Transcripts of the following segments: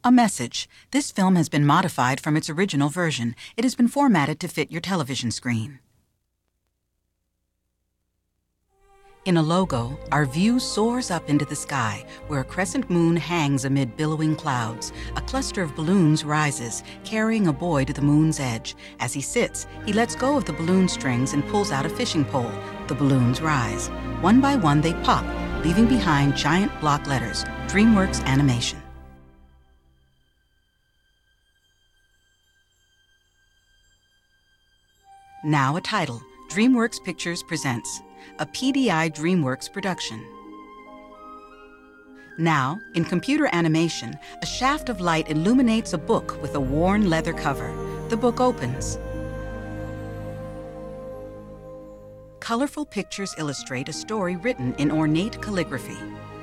A message. This film has been modified from its original version. It has been formatted to fit your television screen. In a logo, our view soars up into the sky, where a crescent moon hangs amid billowing clouds. A cluster of balloons rises, carrying a boy to the moon's edge. As he sits, he lets go of the balloon strings and pulls out a fishing pole. The balloons rise. One by one, they pop, leaving behind giant block letters, DreamWorks Animation. Now a title, DreamWorks Pictures presents, a PDI DreamWorks production. Now, in computer animation, a shaft of light illuminates a book with a worn leather cover. The book opens. Colorful pictures illustrate a story written in ornate calligraphy.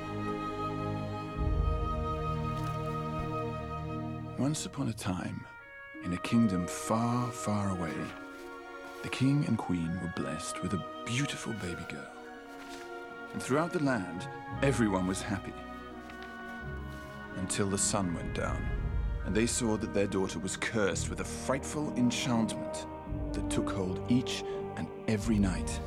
Once upon a time, in a kingdom far, far away, the king and queen were blessed with a beautiful baby girl. And throughout the land, everyone was happy. Until the sun went down, and they saw that their daughter was cursed with a frightful enchantment that took hold each and every night.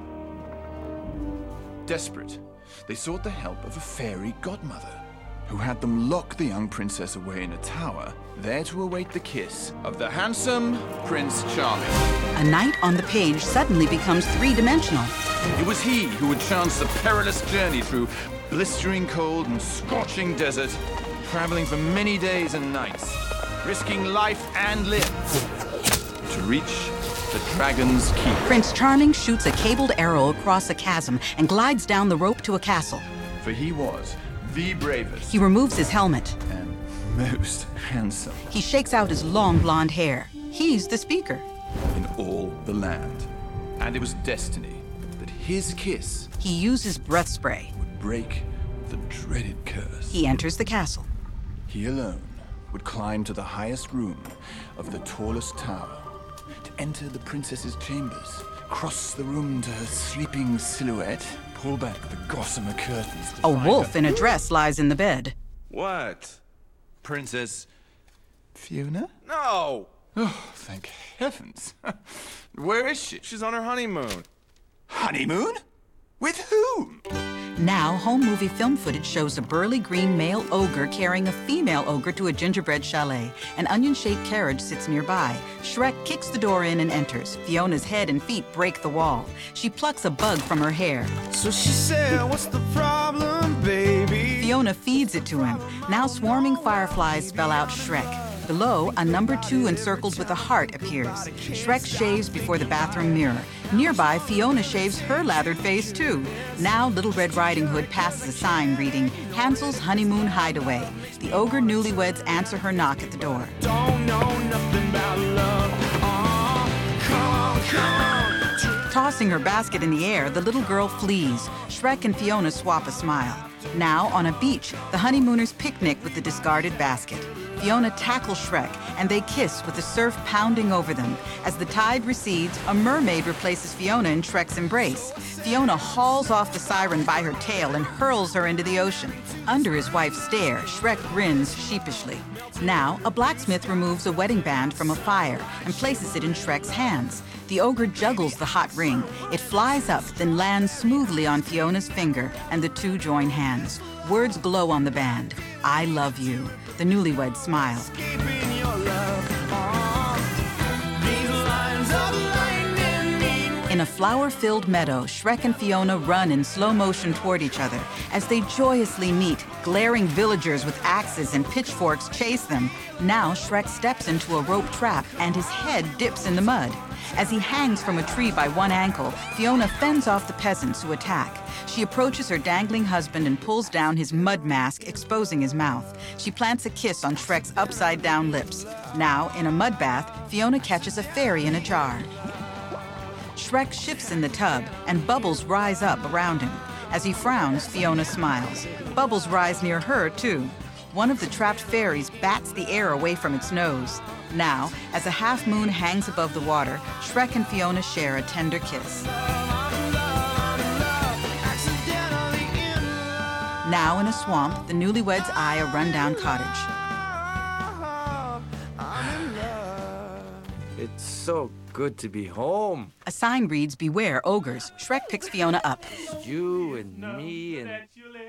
Desperate, they sought the help of a fairy godmother, who had them lock the young princess away in a tower, there to await the kiss of the handsome Prince Charming. A knight on the page suddenly becomes three-dimensional. It was he who would chance the perilous journey through blistering cold and scorching desert, traveling for many days and nights, risking life and limb to reach the Dragon's Keep. Prince Charming shoots a cabled arrow across a chasm and glides down the rope to a castle. For he was the bravest He removes his helmet. and most handsome He shakes out his long blonde hair. He's the speaker. in all the land. And it was destiny that his kiss He uses breath spray. would break the dreaded curse. He enters the castle. He alone would climb to the highest room of the tallest tower to enter the princess's chambers, cross the room to her sleeping silhouette, pull back the gossamer curtains to A find wolf her- in a dress lies in the bed. What? Princess? Fiona? No! Oh, thank heavens. Where is she? She's on her honeymoon. Honeymoon? With whom? Now, home movie film footage shows a burly green male ogre carrying a female ogre to a gingerbread chalet. An onion-shaped carriage sits nearby. Shrek kicks the door in and enters. Fiona's head and feet break the wall. She plucks a bug from her hair. So she said, what's the problem, baby? Fiona feeds it to him. Now swarming fireflies spell out Shrek. Below, a number 2 encircled with a heart appears. Shrek shaves before the bathroom mirror. Nearby, Fiona shaves her lathered face too. Now, Little Red Riding Hood passes a sign reading, Hansel's Honeymoon Hideaway. The ogre newlyweds answer her knock at the door. Don't know nothing about love. Come on. Tossing her basket in the air, the little girl flees. Shrek and Fiona swap a smile. Now, on a beach, the honeymooners picnic with the discarded basket. Fiona tackles Shrek, and they kiss with the surf pounding over them. As the tide recedes, a mermaid replaces Fiona in Shrek's embrace. Fiona hauls off the siren by her tail and hurls her into the ocean. Under his wife's stare, Shrek grins sheepishly. Now, a blacksmith removes a wedding band from a fire and places it in Shrek's hands. The ogre juggles the hot ring. It flies up, then lands smoothly on Fiona's finger, and the two join hands. Words glow on the band. I love you. The newlyweds smile. Keeping your love. These lines of lightning mean In a flower-filled meadow, Shrek and Fiona run in slow motion toward each other. As they joyously meet, glaring villagers with axes and pitchforks chase them. Now Shrek steps into a rope trap and his head dips in the mud. As he hangs from a tree by one ankle, Fiona fends off the peasants who attack. She approaches her dangling husband and pulls down his mud mask, exposing his mouth. She plants a kiss on Shrek's upside-down lips. Now, in a mud bath, Fiona catches a fairy in a jar. Shrek shifts in the tub, and bubbles rise up around him. As he frowns, Fiona smiles. Bubbles rise near her, too. One of the trapped fairies bats the air away from its nose. Now, as a half moon hangs above the water, Shrek and Fiona share a tender kiss. Now, in a swamp, the newlyweds eye a rundown cottage. It's so good to be home. A sign reads, "Beware ogres." Shrek picks Fiona up. You and me and...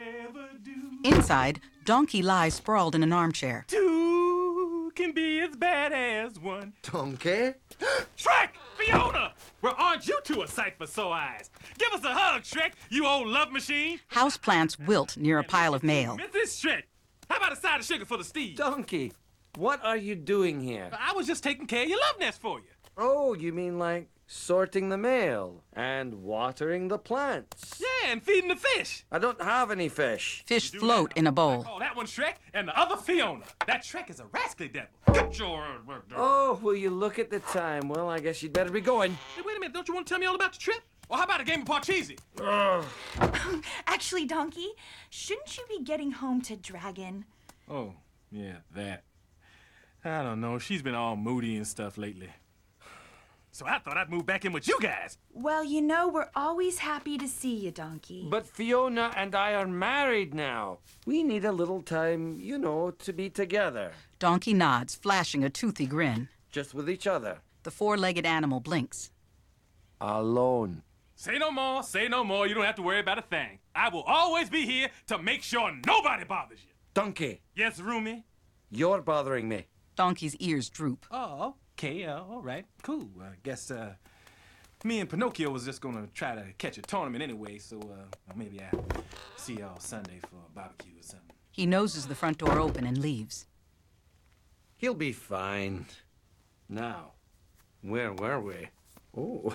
Inside, Donkey lies sprawled in an armchair. Two can be as bad as one. Donkey? Shrek! Fiona! Well, aren't you two a sight for sore eyes? Give us a hug, Shrek, you old love machine. Houseplants wilt near a pile of mail. Mrs. Shrek, how about a side of sugar for the Steve? Donkey, what are you doing here? I was just taking care of your love nest for you. Oh, you mean like sorting the mail and watering the plants? Yeah, and feeding the fish. I don't have any fish. Fish float in a bowl. Oh, that one Shrek, and the other Fiona. That Shrek is a rascally devil. Get your work done. Oh, will you look at the time? Well, I guess you'd better be going. Hey, wait a minute, don't you want to tell me all about your trip? Or how about a game of Parcheesi? Actually, Donkey, shouldn't you be getting home to Dragon? Oh, yeah, that. I don't know, she's been all moody and stuff lately. So I thought I'd move back in with you guys. Well, you know, we're always happy to see you, Donkey. But Fiona and I are married now. We need a little time, you know, to be together. Donkey nods, flashing a toothy grin. Just with each other. The four-legged animal blinks. Alone. Say no more, say no more. You don't have to worry about a thing. I will always be here to make sure nobody bothers you. Donkey, Yes, Rumi? you're bothering me. Donkey's ears droop. Oh, okay, all right, cool. I guess, me and Pinocchio was just gonna try to catch a tournament anyway, so, maybe I'll see y'all Sunday for a barbecue or something. He noses the front door open and leaves. He'll be fine. Now, where were we? Oh,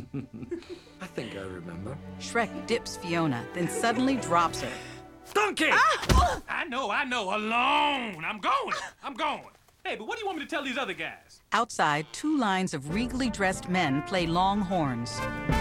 I think I remember. Shrek dips Fiona, then suddenly drops her. Donkey! I know, alone. I'm going. Hey, but what do you want me to tell these other guys? Outside, two lines of regally dressed men play long horns.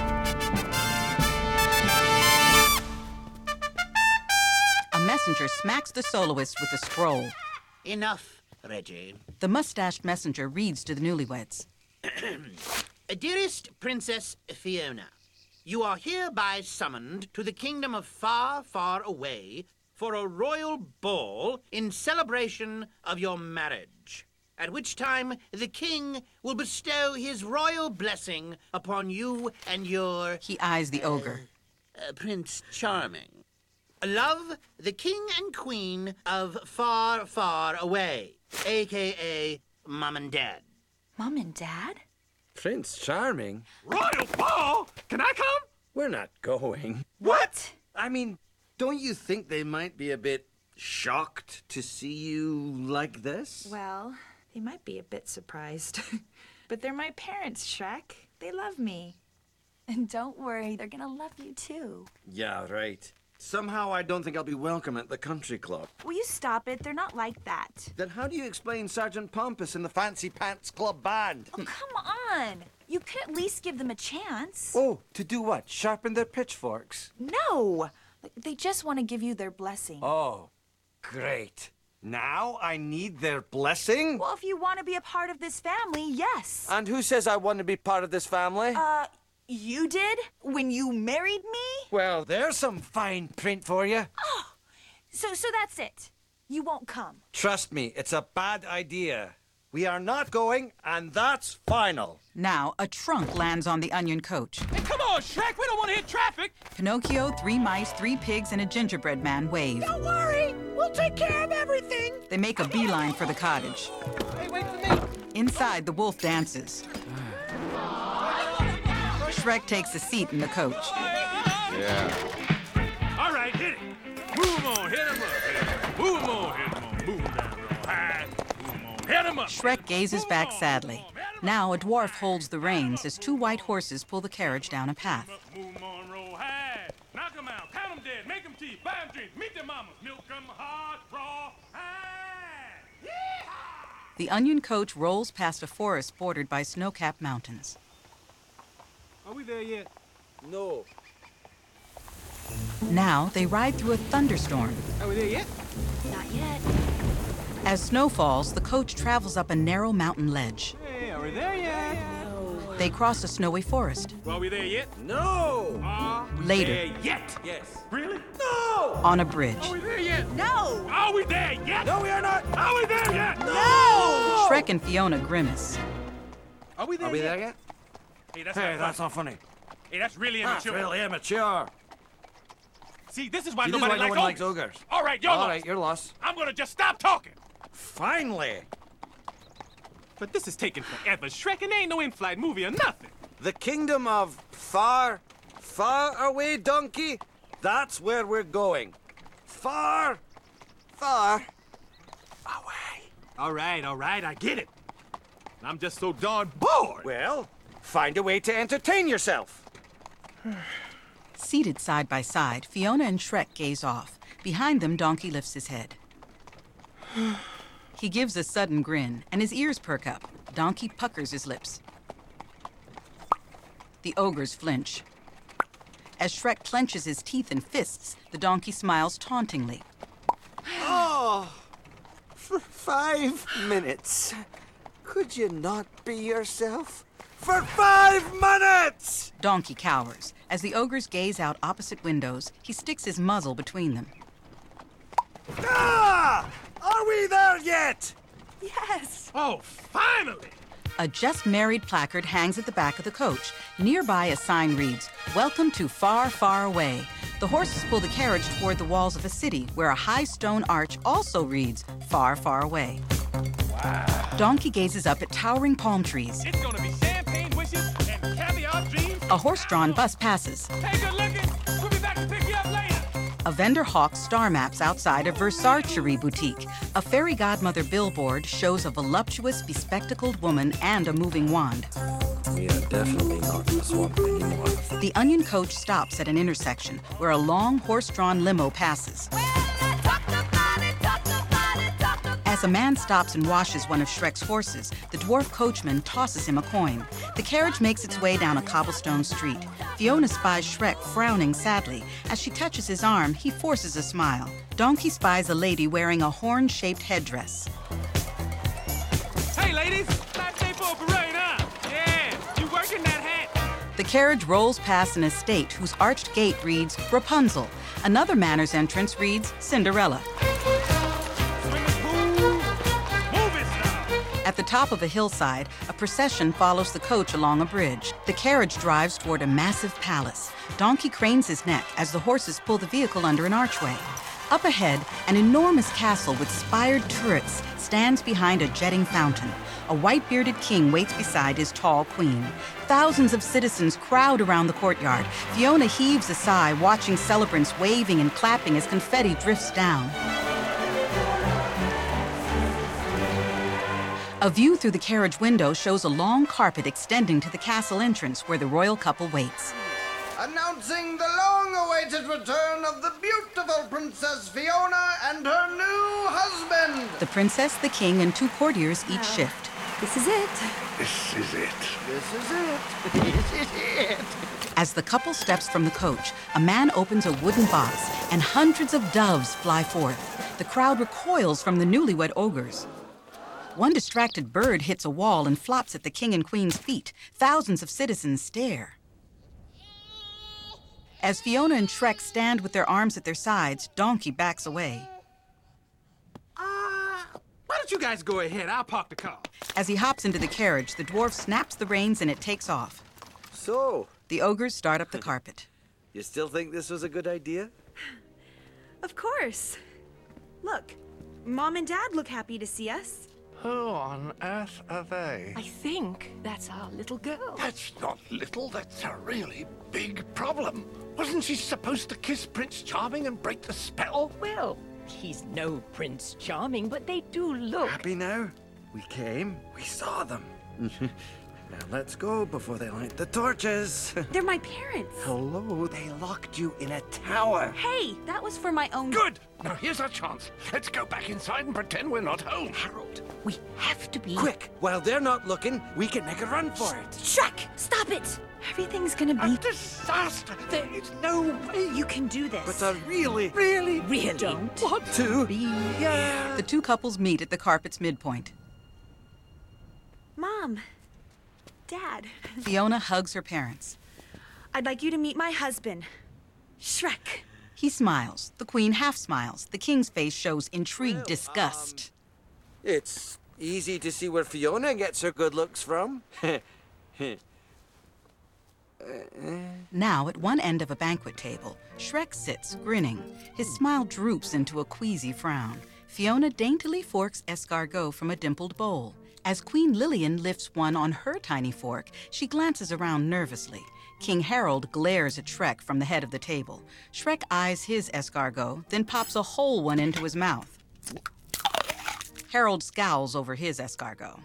A messenger smacks the soloist with a scroll. Enough, Reggie. The mustached messenger reads to the newlyweds. Dearest Princess Fiona, you are hereby summoned to the kingdom of Far, Far Away for a royal ball in celebration of your marriage, at which time the king will bestow his royal blessing upon you and your... He eyes the ogre. Prince Charming. Love, the king and queen of Far, Far Away, a.k.a. Mom and Dad. Mom and Dad? Prince Charming? Royal ball? Can I come? We're not going. What? I mean, don't you think they might be a bit shocked to see you like this? Well, they might be a bit surprised. But they're my parents, Shrek. They love me. And don't worry, they're gonna love you too. Yeah, right. Somehow I don't think I'll be welcome at the country club. Will you stop it? They're not like that. Then how do you explain Sergeant Pompous and the Fancy Pants Club Band? Oh, come on. You could at least give them a chance. Oh, to do what? Sharpen their pitchforks? No. They just want to give you their blessing. Oh, great. Now I need their blessing? Well, if you want to be a part of this family, yes. And who says I want to be part of this family? You did? When you married me? Well, there's some fine print for you. So that's it. You won't come. Trust me, it's a bad idea. We are not going, and that's final. Now, a trunk lands on the onion coach. Hey, come on, Shrek. We don't want to hit traffic. Pinocchio, 3 mice, 3 pigs, and a gingerbread man wave. Don't worry, we'll take care of everything. They make a beeline for the cottage. Hey, wait for me. Inside, the wolf dances. Shrek takes a seat in the coach. Yeah. All right, hit it. Move 'em on, hit 'em up. Move 'em on, hit 'em on. Move 'em down real high. Move 'em on, hit 'em up. Shrek gazes back sadly. Now a dwarf holds the reins as 2 white horses pull the carriage down a path. Move 'em on, roll high. Knock 'em out, pound 'em dead, make 'em tea, buy 'em drinks, meet their mamas, milk 'em hard, raw, high. Yeehaw! The onion coach rolls past a forest bordered by snow-capped mountains. Are we there yet? No. Now they ride through a thunderstorm. Are we there yet? Not yet. As snow falls, the coach travels up a narrow mountain ledge. Hey, are we there yet? They cross a snowy forest. Are we there yet? No! Are we Later. there yet? Yes. Really? No! On a bridge, Are we there yet? No! Are we there yet? No, we are not! Are we there yet? No! Shrek and Fiona grimace. Are Are we there? Are we yet? there yet? Hey, that's Hey, not that's funny. not funny. Hey, that's really That's immature. really immature. See, this is why See, this is nobody why no one likes ogres. ogres. All right, you're All lost. right, you're lost. I'm gonna just stop talking. Finally! But this is taking forever. Shrek, and ain't no in-flight movie or nothing. The kingdom of far, far away, donkey. That's where we're going. Far, far away. All right, I get it. I'm just so darn bored. Well, find a way to entertain yourself. Seated side by side, Fiona and Shrek gaze off. Behind them, Donkey lifts his head. He gives a sudden grin, and his ears perk up. Donkey puckers his lips. The ogres flinch. As Shrek clenches his teeth in fists, the donkey smiles tauntingly. Oh, for 5 minutes. Could you not be yourself? For 5 minutes! Donkey cowers. As the ogres gaze out opposite windows, he sticks his muzzle between them. Ah! Are we there yet? Yes. Oh, finally! A just married placard hangs at the back of the coach. Nearby, a sign reads, "Welcome to Far, Far Away." The horses pull the carriage toward the walls of a city where a high stone arch also reads, "Far, Far Away." Wow. Donkey gazes up at towering palm trees. It's gonna be champagne wishes and caviar dreams. A horse-drawn bus passes. Hey, good looking. We'll be back to pick you up later. A vendor hawks star maps outside a Versarchery boutique. A fairy godmother billboard shows a voluptuous, bespectacled woman and a moving wand. We are definitely not in the swamp anymore. The Onion coach stops at an intersection where a long horse-drawn limo passes. As a man stops and washes one of Shrek's horses, the dwarf coachman tosses him a coin. The carriage makes its way down a cobblestone street. Fiona spies Shrek frowning sadly. As she touches his arm, he forces a smile. Donkey spies a lady wearing a horn-shaped headdress. Hey, ladies. Nice day for a parade, huh? Yeah, you working that hat? The carriage rolls past an estate whose arched gate reads Rapunzel. Another manor's entrance reads Cinderella. At the top of a hillside, a procession follows the coach along a bridge. The carriage drives toward a massive palace. Donkey cranes his neck as the horses pull the vehicle under an archway. Up ahead, an enormous castle with spired turrets stands behind a jetting fountain. A white-bearded king waits beside his tall queen. Thousands of citizens crowd around the courtyard. Fiona heaves a sigh, watching celebrants waving and clapping as confetti drifts down. A view through the carriage window shows a long carpet extending to the castle entrance where the royal couple waits. Announcing the long-awaited return of the beautiful Princess Fiona and her new husband. The princess, the king, and 2 courtiers each shift. This is it. This is it. This is it. As the couple steps from the coach, a man opens a wooden box and hundreds of doves fly forth. The crowd recoils from the newlywed ogres. One distracted bird hits a wall and flops at the king and queen's feet. Thousands of citizens stare. As Fiona and Shrek stand with their arms at their sides, Donkey backs away. Why don't you guys go ahead? I'll park the car. As he hops into the carriage, the dwarf snaps the reins and it takes off. So, The ogres start up the carpet. you still think this was a good idea? Of course. Look, Mom and Dad look happy to see us. Who on earth are they? I think that's our little girl. That's not little, that's a really big problem. Wasn't she supposed to kiss Prince Charming and break the spell? Well, he's no Prince Charming, but they do look. Happy now? We came, we saw them. Now let's go before they light the torches. They're my parents. Hello, they locked you in a tower. Hey, that was for my own... Good! Now here's our chance. Let's go back inside and pretend we're not home. Harold, we have to be... Quick, while they're not looking, we can make a run for it. Shrek, stop it! Everything's gonna A be... disaster! There is no way. You can do this. But I really Don't. want to. The 2 couples meet at the carpet's midpoint. Mom, Dad, Fiona hugs her parents. I'd like you to meet my husband, Shrek. He smiles. The queen half smiles. The king's face shows intrigued disgust. It's easy to see where Fiona gets her good looks from. Now, at one end of a banquet table, Shrek sits, grinning. His smile droops into a queasy frown. Fiona daintily forks escargot from a dimpled bowl. As Queen Lillian lifts one on her tiny fork, she glances around nervously. King Harold glares at Shrek from the head of the table. Shrek eyes his escargot, then pops a whole one into his mouth. Harold scowls over his escargot.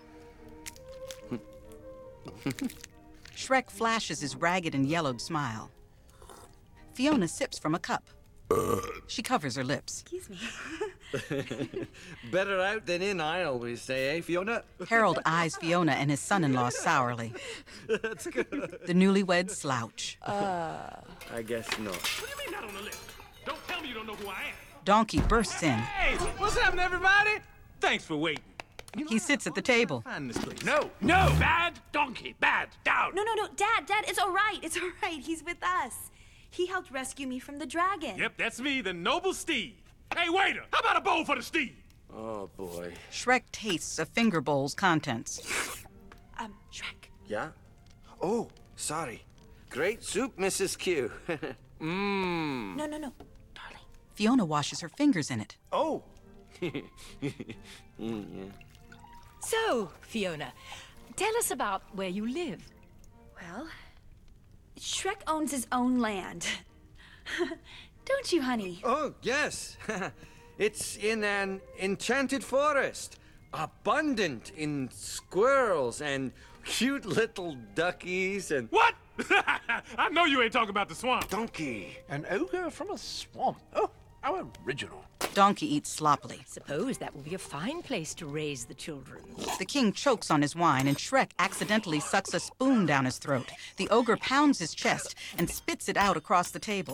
Shrek flashes his ragged and yellowed smile. Fiona sips from a cup. She covers her lips. Excuse me. Better out than in, I always say, eh, Fiona? Harold eyes Fiona and his son-in-law sourly. That's good. The newlyweds slouch. I guess not. What do you mean not on the list? Don't tell me you don't know who I am. Donkey bursts in. Hey, what's happening, everybody? Thanks for waiting. He sits at the table. Find this place. No, bad donkey, bad, down. No, Dad, it's all right. It's all right. He's with us. He helped rescue me from the dragon. Yep, that's me, the noble steed. Hey, waiter, how about a bowl for the steed? Oh, boy. Shrek tastes a finger bowl's contents. Shrek. Yeah? Oh, sorry. Great soup, Mrs. Q. No, darling. Fiona washes her fingers in it. Oh. So, Fiona, tell us about where you live. Well, Shrek owns his own land. Don't you, honey? Oh, yes. It's in an enchanted forest, abundant in squirrels and cute little duckies and... What? I know you ain't talking about the swamp. Donkey, an ogre from a swamp. Oh, how original. Donkey eats sloppily. Suppose that would be a fine place to raise the children. The king chokes on his wine, and Shrek accidentally sucks a spoon down his throat. The ogre pounds his chest and spits it out across the table.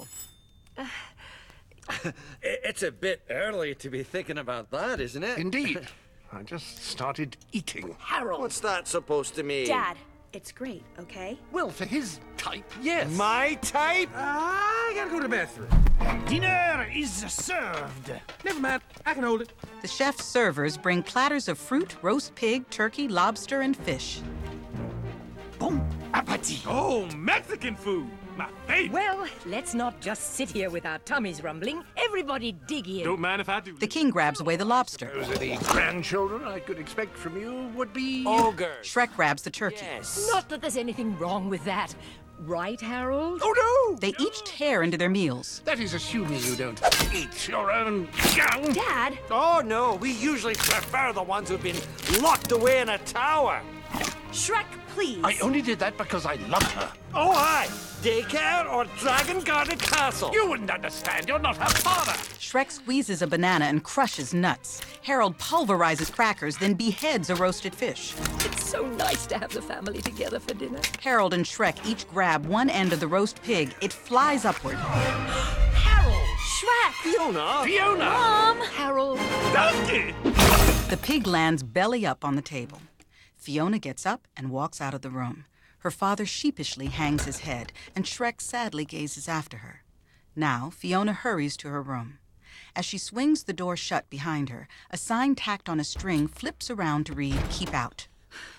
It's a bit early to be thinking about that, isn't it? Indeed. I just started eating. Harold! What's that supposed to mean? Dad, it's great, okay? Well, for his type, yes. My type? I gotta go to the bathroom. Dinner is served. Never mind, I can hold it. The chef's servers bring platters of fruit, roast pig, turkey, lobster, and fish. Bon appetit. Oh, Mexican food, my favorite. Well, let's not just sit here with our tummies rumbling. Everybody dig in. Don't mind if I do. The king grabs away the lobster. Those are the grandchildren I could expect from you would be... Ogre. Shrek grabs the turkey. Yes. Not that there's anything wrong with that. Right, Harold? Oh, no! They each tear into their meals. That is assuming you don't eat your own young. Dad! Oh, no, we usually prefer the ones who've been locked away in a tower. Shrek, please. I only did that because I love her. Oh, aye. Daycare or dragon-guarded castle? You wouldn't understand. You're not her father. Shrek squeezes a banana and crushes nuts. Harold pulverizes crackers, then beheads a roasted fish. It's so nice to have the family together for dinner. Harold and Shrek each grab one end of the roast pig. It flies upward. Harold! Shrek! Fiona! Mom! Harold! Donkey! The pig lands belly up on the table. Fiona gets up and walks out of the room. Her father sheepishly hangs his head, and Shrek sadly gazes after her. Now, Fiona hurries to her room. As she swings the door shut behind her, a sign tacked on a string flips around to read, "Keep out."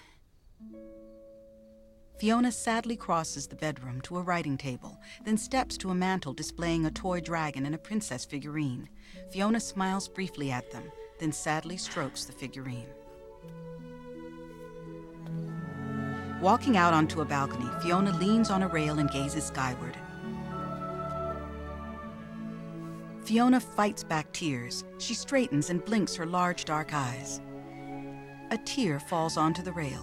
Fiona sadly crosses the bedroom to a writing table, then steps to a mantel displaying a toy dragon and a princess figurine. Fiona smiles briefly at them, then sadly strokes the figurine. Walking out onto a balcony, Fiona leans on a rail and gazes skyward. Fiona fights back tears. She straightens and blinks her large dark eyes. A tear falls onto the rail.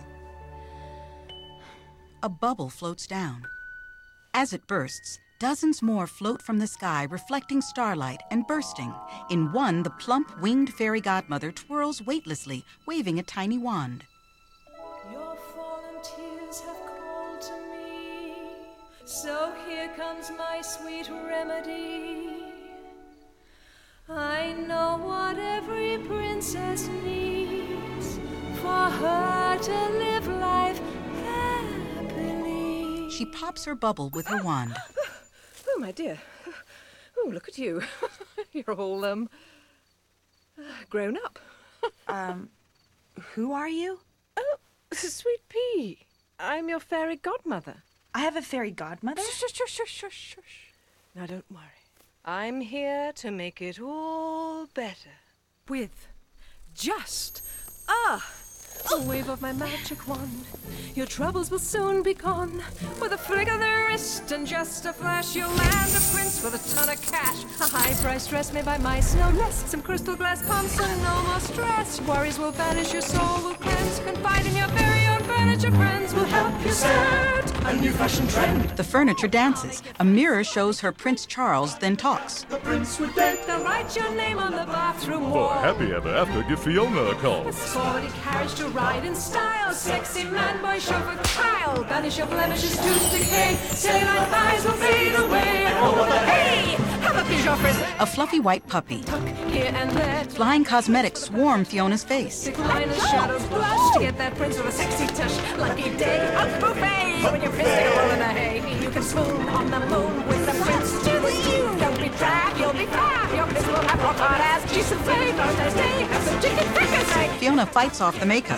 A bubble floats down. As it bursts, dozens more float from the sky, reflecting starlight and bursting. In one, the plump, winged fairy godmother twirls weightlessly, waving a tiny wand. Your fallen tears have called to me, so here comes my sweet remedy. I know what every princess needs for her to live life happily. She pops her bubble with her wand. Oh, my dear. Oh, look at you. You're all, grown up. Who are you? Oh, Sweet Pea. I'm your fairy godmother. I have a fairy godmother? Shush. Now, don't worry. I'm here to make it all better. With just a wave of my magic wand, your troubles will soon be gone. With a flick of the wrist and just a flash, you'll land a prince with a ton of cash. A high-priced dress made by mice, no less. Some crystal glass pumps and no more stress. Worries will vanish, your soul will cleanse. Confide in your very own furniture friends will help you set a new fashion trend. The furniture dances. A mirror shows her Prince Charles, then talks. The prince would beg to write your name on the bathroom wall. For happy ever after, give Fiona a call. A sporty carriage to ride in style. Sexy man, boy, chauffeur, Kyle. Banish your blemishes to decay. Saline thighs will fade away. And over the hay, have a Peugeot frizz. A fluffy white puppy. Here and there. Flying cosmetics swarm Fiona's face. Thick line and shadows blush to get that prince with a sexy touch. Lucky day, a buffet. When your prince take a roll in the hay, you can swoon on the moon with the prince to the stew. Don't be drab, you'll be fab. Your prince will have rock hard ass. Cheese souffle, Thursday's day, have some chicken fricassee. Fiona fights off the makeup.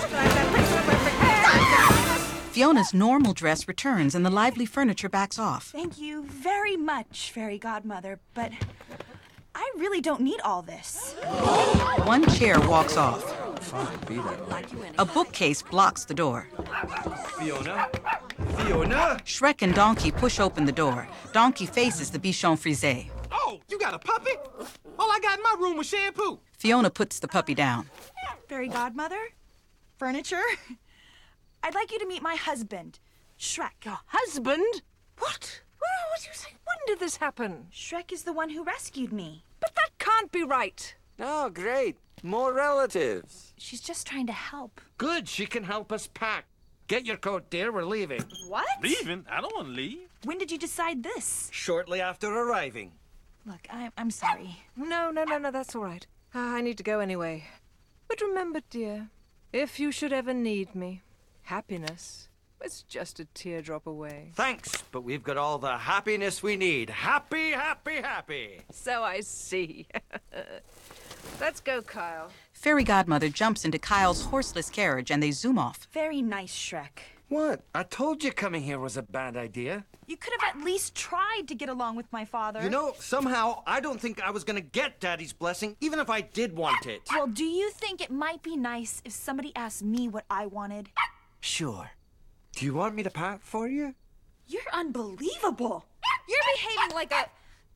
Fiona's normal dress returns and the lively furniture backs off. Thank you very much, fairy godmother, but I really don't need all this. One chair walks off. A bookcase blocks the door. Fiona? Shrek and Donkey push open the door. Donkey faces the Bichon Frise. Oh, you got a puppy? All I got in my room was shampoo. Fiona puts the puppy down. Fairy godmother? Furniture? I'd like you to meet my husband, Shrek. Your husband? What? What do you say? When did this happen? Shrek is the one who rescued me. But that can't be right. Oh, great. More relatives. She's just trying to help. Good, she can help us pack. Get your coat, dear, we're leaving. What? Leaving? I don't want to leave. When did you decide this? Shortly after arriving. Look, I'm sorry. No, that's all right. I need to go anyway. But remember, dear, if you should ever need me, happiness is just a teardrop away. Thanks, but we've got all the happiness we need. Happy. So I see. Let's go, Kyle. Fairy godmother jumps into Kyle's horseless carriage and they zoom off. Very nice, Shrek. What? I told you coming here was a bad idea. You could have at least tried to get along with my father. You know, somehow I don't think I was gonna get Daddy's blessing, even if I did want it. Well, do you think it might be nice if somebody asked me what I wanted? Sure. Do you want me to pat for you? You're unbelievable. You're behaving like a...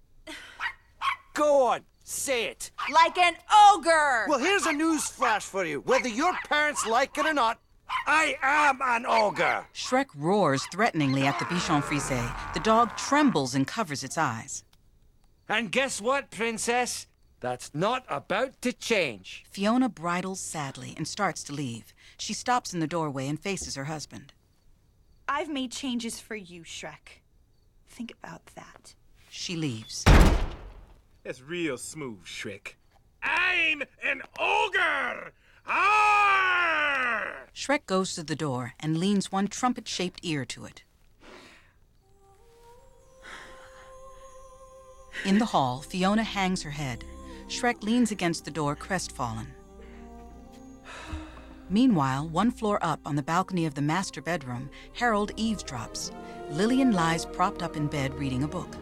Go on, say it. Like an ogre! Well, here's a news flash for you. Whether your parents like it or not, I am an ogre. Shrek roars threateningly at the Bichon Frise. The dog trembles and covers its eyes. And guess what, Princess? That's not about to change. Fiona bridles sadly and starts to leave. She stops in the doorway and faces her husband. I've made changes for you, Shrek. Think about that. She leaves. That's real smooth, Shrek. I'm an ogre! Arr! Shrek goes to the door and leans one trumpet-shaped ear to it. In the hall, Fiona hangs her head. Shrek leans against the door, crestfallen. Meanwhile, one floor up on the balcony of the master bedroom, Harold eavesdrops. Lillian lies propped up in bed reading a book.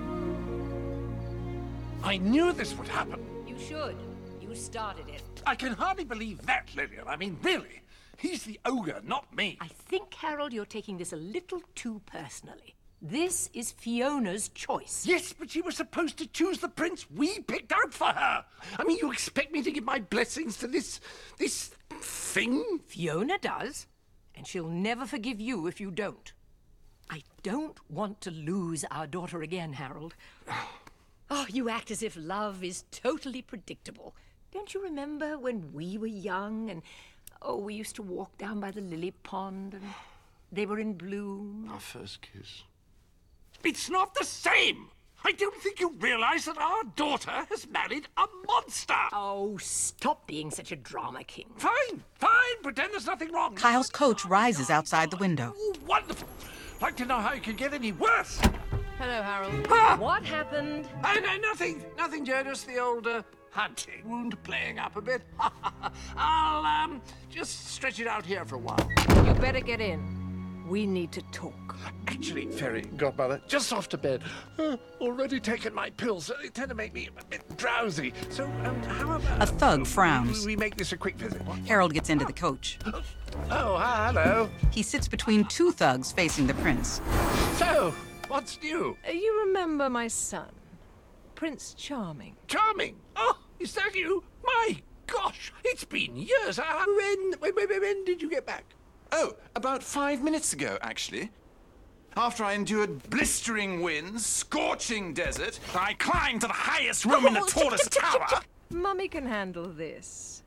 I knew this would happen. You should. You started it. I can hardly believe that, Lillian. I mean, really. He's the ogre, not me. I think, Harold, you're taking this a little too personally. This is Fiona's choice. Yes, but she was supposed to choose the prince we picked out for her. I mean, you expect me to give my blessings to this thing? Fiona does, and she'll never forgive you if you don't. I don't want to lose our daughter again, Harold. Oh, you act as if love is totally predictable. Don't you remember when we were young and, we used to walk down by the lily pond and they were in bloom? Our first kiss. It's not the same! I don't think you realize that our daughter has married a monster! Oh, stop being such a drama king. Fine, pretend there's nothing wrong. Kyle's coach rises outside the window. Oh, wonderful! Like to know how it could get any worse. Hello, Harold. What happened? Nothing, Joe, just the old, hunting wound playing up a bit. I'll, just stretch it out here for a while. You better get in. We need to talk. Actually, Fairy Godmother, just off to bed. Already taken my pills. They tend to make me a bit drowsy. So, how about... A thug frowns. We make this a quick visit. What? Harold gets into the coach. Oh, hello. He sits between two thugs facing the prince. So, what's new? You remember my son, Prince Charming? Charming? Oh, is that you? My gosh, it's been years. When did you get back? Oh, about 5 minutes ago, actually. After I endured blistering winds, scorching desert, I climbed to the highest room in the tallest tower. Mummy can handle this.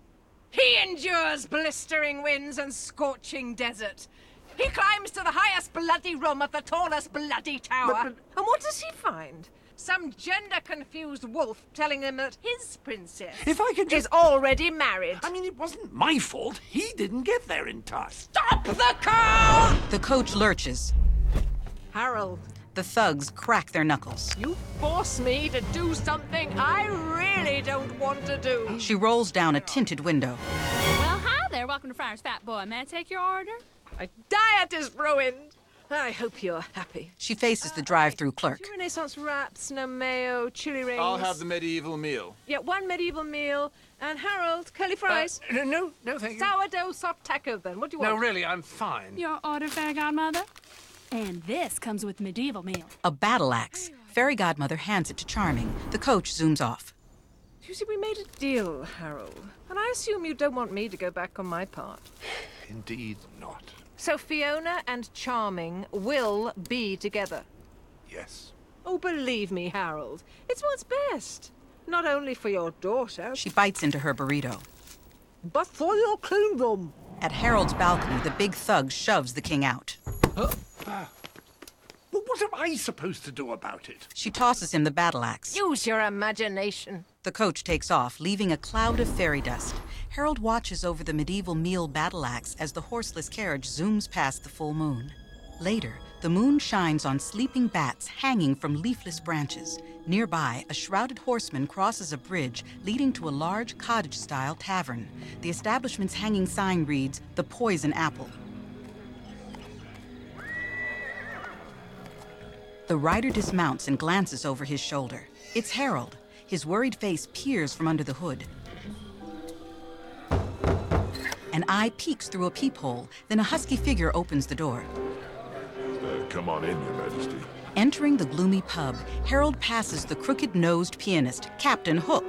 He endures blistering winds and scorching desert. He climbs to the highest bloody room of the tallest bloody tower. And what does he find? Some gender-confused wolf telling him that his princess If I could is already married. I mean, it wasn't my fault. He didn't get there in time. Stop the car! The coach lurches. Harold. The thugs crack their knuckles. You force me to do something I really don't want to do. She rolls down a tinted window. Well, hi there. Welcome to Friar's Fat Boy. May I take your order? My diet is ruined. I hope you're happy. She faces the drive-through clerk. Two Renaissance wraps, no mayo, chili rings. I'll have the medieval meal. Yeah, one medieval meal. And Harold, curly fries. No, thank you. Sourdough soft taco, then. What do you want? No, really, I'm fine. Your order, Fairy Godmother. And this comes with medieval meal. A battle axe. Fairy Godmother hands it to Charming. The coach zooms off. You see, we made a deal, Harold. And I assume you don't want me to go back on my part. Indeed not. So Fiona and Charming will be together. Yes. Oh, believe me, Harold. It's what's best. Not only for your daughter... She bites into her burrito. But for your kingdom. At Harold's balcony, the big thug shoves the king out. What am I supposed to do about it? She tosses him the battle axe. Use your imagination. The coach takes off, leaving a cloud of fairy dust. Harold watches over the medieval meal battle axe as the horseless carriage zooms past the full moon. Later, the moon shines on sleeping bats hanging from leafless branches. Nearby, a shrouded horseman crosses a bridge leading to a large cottage-style tavern. The establishment's hanging sign reads, "The Poison Apple." The rider dismounts and glances over his shoulder. It's Harold. His worried face peers from under the hood. An eye peeks through a peephole, then a husky figure opens the door. Come on in, Your Majesty. Entering the gloomy pub, Harold passes the crooked-nosed pianist, Captain Hook.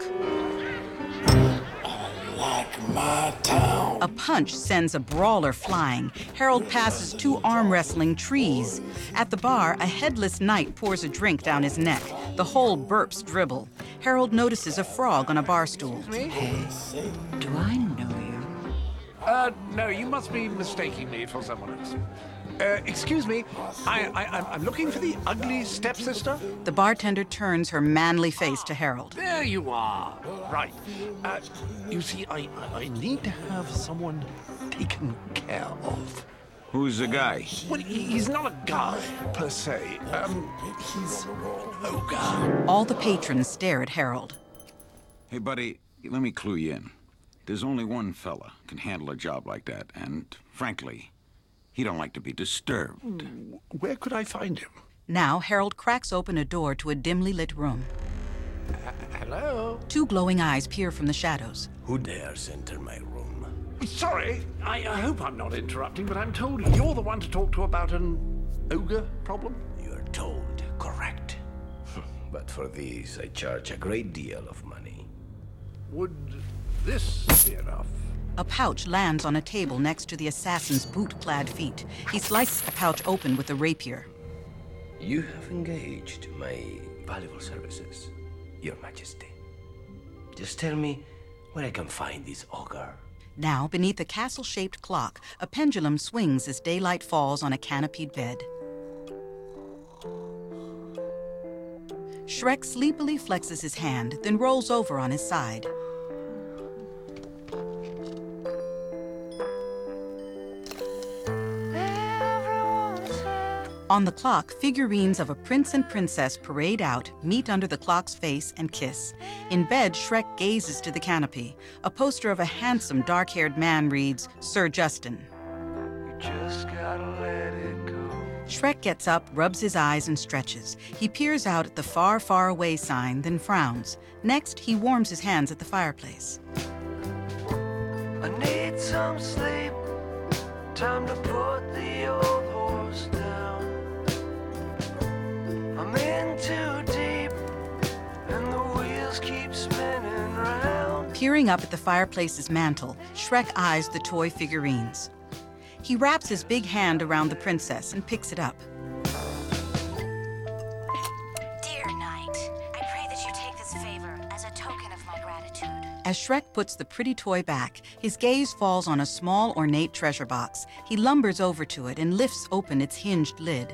Like my town. A punch sends a brawler flying. Harold passes two arm-wrestling trees. At the bar, a headless knight pours a drink down his neck. The whole burps dribble. Harold notices a frog on a bar stool. Hey, do I know you? No, you must be mistaking me for someone else. Excuse me, I'm looking for the ugly stepsister. The bartender turns her manly face to Harold. There you are. Right. You see, I need to have someone taken care of. Who's the guy? Well, he's not a guy, per se. He's an ogre. All the patrons stare at Harold. Hey, buddy, let me clue you in. There's only one fella can handle a job like that, and frankly, he don't like to be disturbed. Where could I find him? Now, Harold cracks open a door to a dimly lit room. Hello? Two glowing eyes peer from the shadows. Who dares enter my room? Sorry, I hope I'm not interrupting, but I'm told you're the one to talk to about an ogre problem? You're told correct. But for these, I charge a great deal of money. Would this be enough? A pouch lands on a table next to the assassin's boot-clad feet. He slices the pouch open with a rapier. You have engaged my valuable services, Your Majesty. Just tell me where I can find this ogre. Now, beneath a castle-shaped clock, a pendulum swings as daylight falls on a canopied bed. Shrek sleepily flexes his hand, then rolls over on his side. On the clock, figurines of a prince and princess parade out, meet under the clock's face, and kiss. In bed, Shrek gazes to the canopy. A poster of a handsome, dark-haired man reads, Sir Justin. You just gotta let Shrek gets up, rubs his eyes, and stretches. He peers out at the far, far away sign, then frowns. Next, he warms his hands at the fireplace. I need some sleep. Time to put the old horse down. I'm in too deep, and the wheels keep spinning round. Peering up at the fireplace's mantel, Shrek eyes the toy figurines. He wraps his big hand around the princess and picks it up. Dear Knight, I pray that you take this favor as a token of my gratitude. As Shrek puts the pretty toy back, his gaze falls on a small, ornate treasure box. He lumbers over to it and lifts open its hinged lid.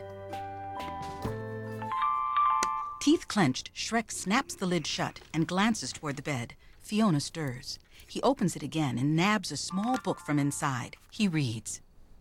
Teeth clenched, Shrek snaps the lid shut and glances toward the bed. Fiona stirs. He opens it again and nabs a small book from inside. He reads.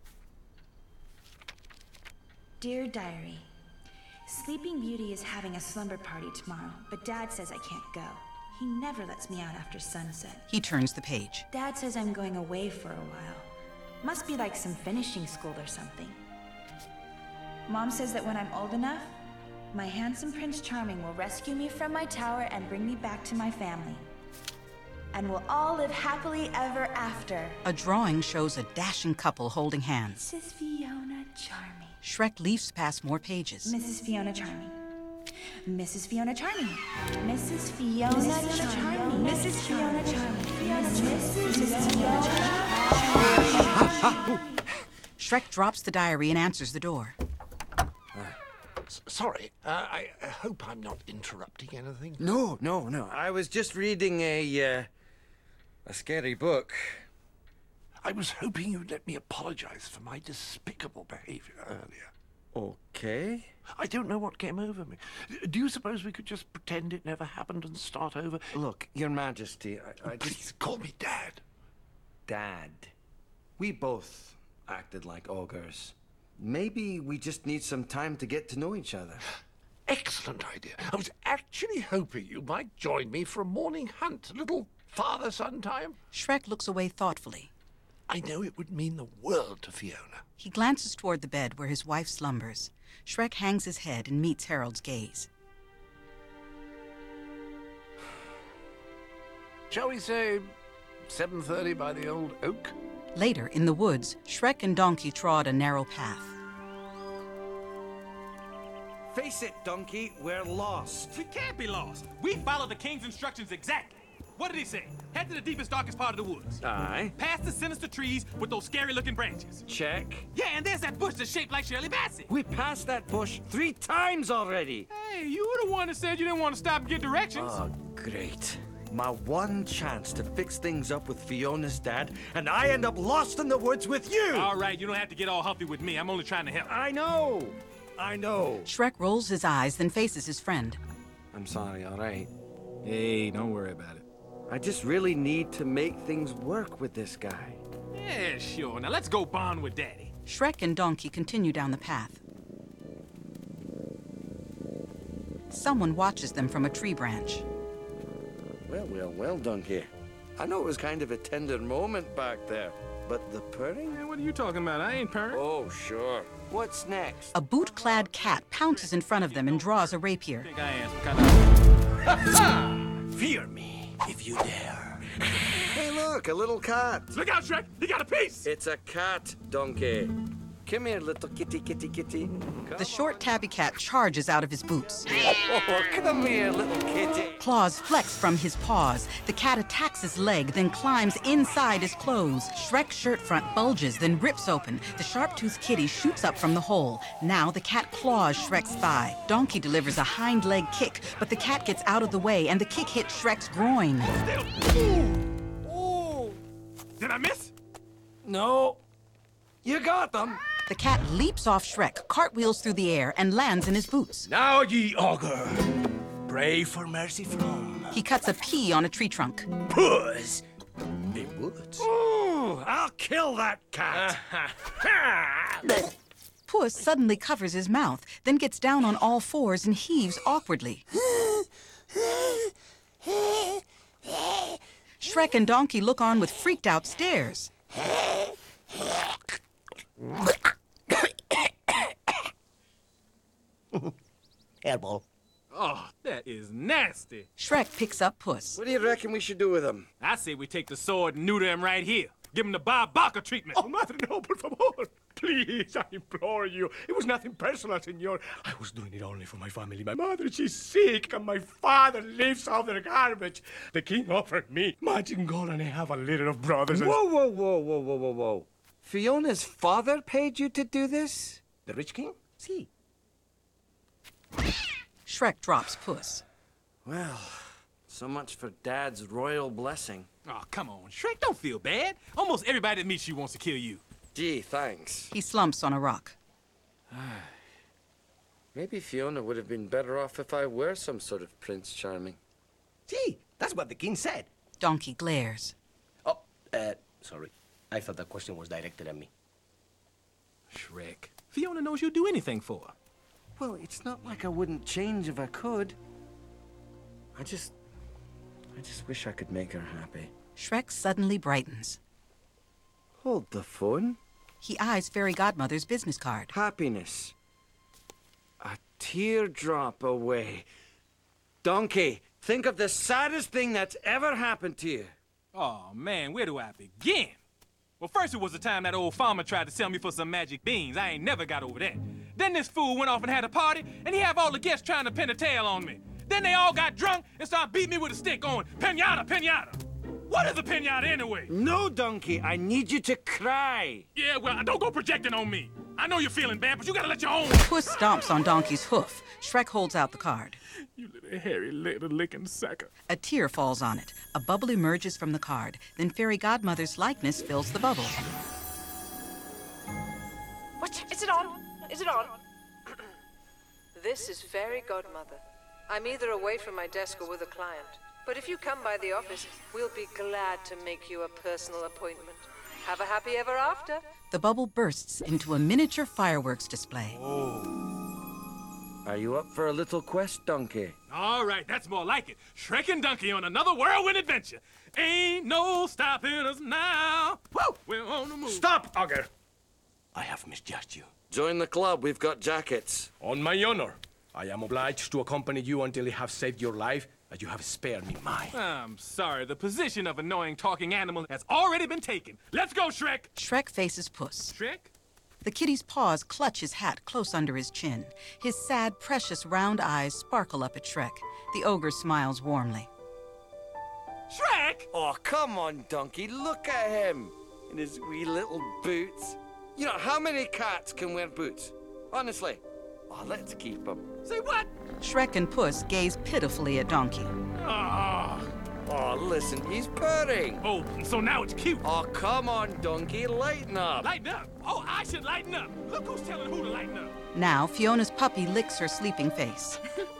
Dear Diary, Sleeping Beauty is having a slumber party tomorrow, but Dad says I can't go. He never lets me out after sunset. He turns the page. Dad says I'm going away for a while. Must be like some finishing school or something. Mom says that when I'm old enough, my handsome Prince Charming will rescue me from my tower and bring me back to my family. And we'll all live happily ever after. A drawing shows a dashing couple holding hands. Mrs. Fiona Charming. Shrek leafs past more pages. Mrs. Fiona Charming. Mrs. Fiona Charming. Mrs. Fiona Charming. Mrs. Fiona Charming. Mrs. Fiona Charming. Shrek drops the diary and answers the door. Sorry, I hope I'm not interrupting anything. No. I was just reading a scary book. I was hoping you'd let me apologize for my despicable behavior earlier. Okay. I don't know what came over me. Do you suppose we could just pretend it never happened and start over? Look, Your Majesty, I Please just... call me Dad. Dad. We both acted like ogres. Maybe we just need some time to get to know each other. Excellent idea. I was actually hoping you might join me for a morning hunt, a little father-son time. Shrek looks away thoughtfully. I know it would mean the world to Fiona. He glances toward the bed where his wife slumbers. Shrek hangs his head and meets Harold's gaze. Shall we say 7:30 by the old oak? Later, in the woods, Shrek and Donkey trod a narrow path. Face it, Donkey, we're lost. We can't be lost. We followed the king's instructions exactly. What did he say? Head to the deepest, darkest part of the woods. Aye. Past the sinister trees with those scary-looking branches. Check. Yeah, and there's that bush that's shaped like Shirley Bassey. We passed that bush 3 times already. Hey, you were the one that said you didn't want to stop and get directions. Oh, great. My one chance to fix things up with Fiona's dad, and I end up lost in the woods with you! All right, you don't have to get all huffy with me. I'm only trying to help. I know! Shrek rolls his eyes, then faces his friend. I'm sorry, all right? Hey, don't worry about it. I just really need to make things work with this guy. Yeah, sure. Now let's go bond with Daddy. Shrek and Donkey continue down the path. Someone watches them from a tree branch. Well, Donkey. I know it was kind of a tender moment back there, but the purring? Man, what are you talking about? I ain't purring. Oh, sure. What's next? A boot-clad cat pounces in front of them and draws a rapier. I think I am some kind of... Fear me, if you dare. Hey, look, a little cat. Look out, Shrek! You got a piece! It's a cat, Donkey. Come here, little kitty. The short tabby cat charges out of his boots. Oh, come here, little kitty. Claws flex from his paws. The cat attacks his leg, then climbs inside his clothes. Shrek's shirt front bulges, then rips open. The sharp-toothed kitty shoots up from the hole. Now the cat claws Shrek's thigh. Donkey delivers a hind leg kick, but the cat gets out of the way, and the kick hits Shrek's groin. Ooh. Did I miss? No. You got them. The cat leaps off Shrek, cartwheels through the air, and lands in his boots. Now, ye ogre, pray for mercy from. He cuts a pea on a tree trunk. Puss in woods. Ooh, I'll kill that cat. Puss suddenly covers his mouth, then gets down on all fours and heaves awkwardly. Shrek and Donkey look on with freaked-out stares. Hairball. Oh, that is nasty. Shrek picks up Puss. What do you reckon we should do with him? I say we take the sword and neuter him right here. Give him the Bob Barker treatment. Oh, Madre Noble, por favor. Please, I implore you. It was nothing personal, senor. I was doing it only for my family. My mother, she's sick, and my father lives off the garbage. The king offered me magic gold, and I have a litter of brothers. And... Whoa. Fiona's father paid you to do this? The rich king? See. Shrek drops Puss. Well, so much for Dad's royal blessing. Oh, come on, Shrek, don't feel bad. Almost everybody that meets you wants to kill you. Gee, thanks. He slumps on a rock. Maybe Fiona would have been better off if I were some sort of Prince Charming. See, that's what the king said. Donkey glares. Oh, sorry. I thought that question was directed at me. Shrek, Fiona knows you'll do anything for her. Well, it's not like I wouldn't change if I could. I just wish I could make her happy. Shrek suddenly brightens. Hold the phone. He eyes Fairy Godmother's business card. Happiness. A teardrop away. Donkey, think of the saddest thing that's ever happened to you. Oh, man, where do I begin? Well, first it was the time that old farmer tried to sell me for some magic beans. I ain't never got over that. Then this fool went off and had a party, and he have all the guests trying to pin a tail on me. Then they all got drunk and started beating me with a stick going, pinata, pinata. What is a pinata anyway? No, Donkey, I need you to cry. Yeah, well, don't go projecting on me. I know you're feeling bad, but you gotta let your own... Puss stomps on Donkey's hoof. Shrek holds out the card. You little hairy little licking sucker. A tear falls on it. A bubble emerges from the card. Then Fairy Godmother's likeness fills the bubble. What? Is it on? Is it on? This is Fairy Godmother. I'm either away from my desk or with a client. But if you come by the office, we'll be glad to make you a personal appointment. Have a happy ever after. The bubble bursts into a miniature fireworks display. Are you up for a little quest, Donkey? All right, that's more like it. Shrek and Donkey on another whirlwind adventure. Ain't no stopping us now. Woo! We're on the move. Stop, Ogre! I have misjudged you. Join the club. We've got jackets. On my honor, I am obliged to accompany you until I have saved your life, as you have spared me mine. I'm sorry, the position of annoying talking animal has already been taken. Let's go, Shrek! Shrek faces Puss. Shrek? The kitty's paws clutch his hat close under his chin. His sad, precious round eyes sparkle up at Shrek. The ogre smiles warmly. Shrek! Oh, come on, Donkey. Look at him in his wee little boots. You know, how many cats can wear boots? Honestly. Oh, let's keep him. Say what? Shrek and Puss gaze pitifully at Donkey. Oh, listen, he's purring. Oh, so now it's cute. Oh, come on, Donkey, lighten up. Lighten up? Oh, I should lighten up. Look who's telling who to lighten up. Now, Fiona's puppy licks her sleeping face.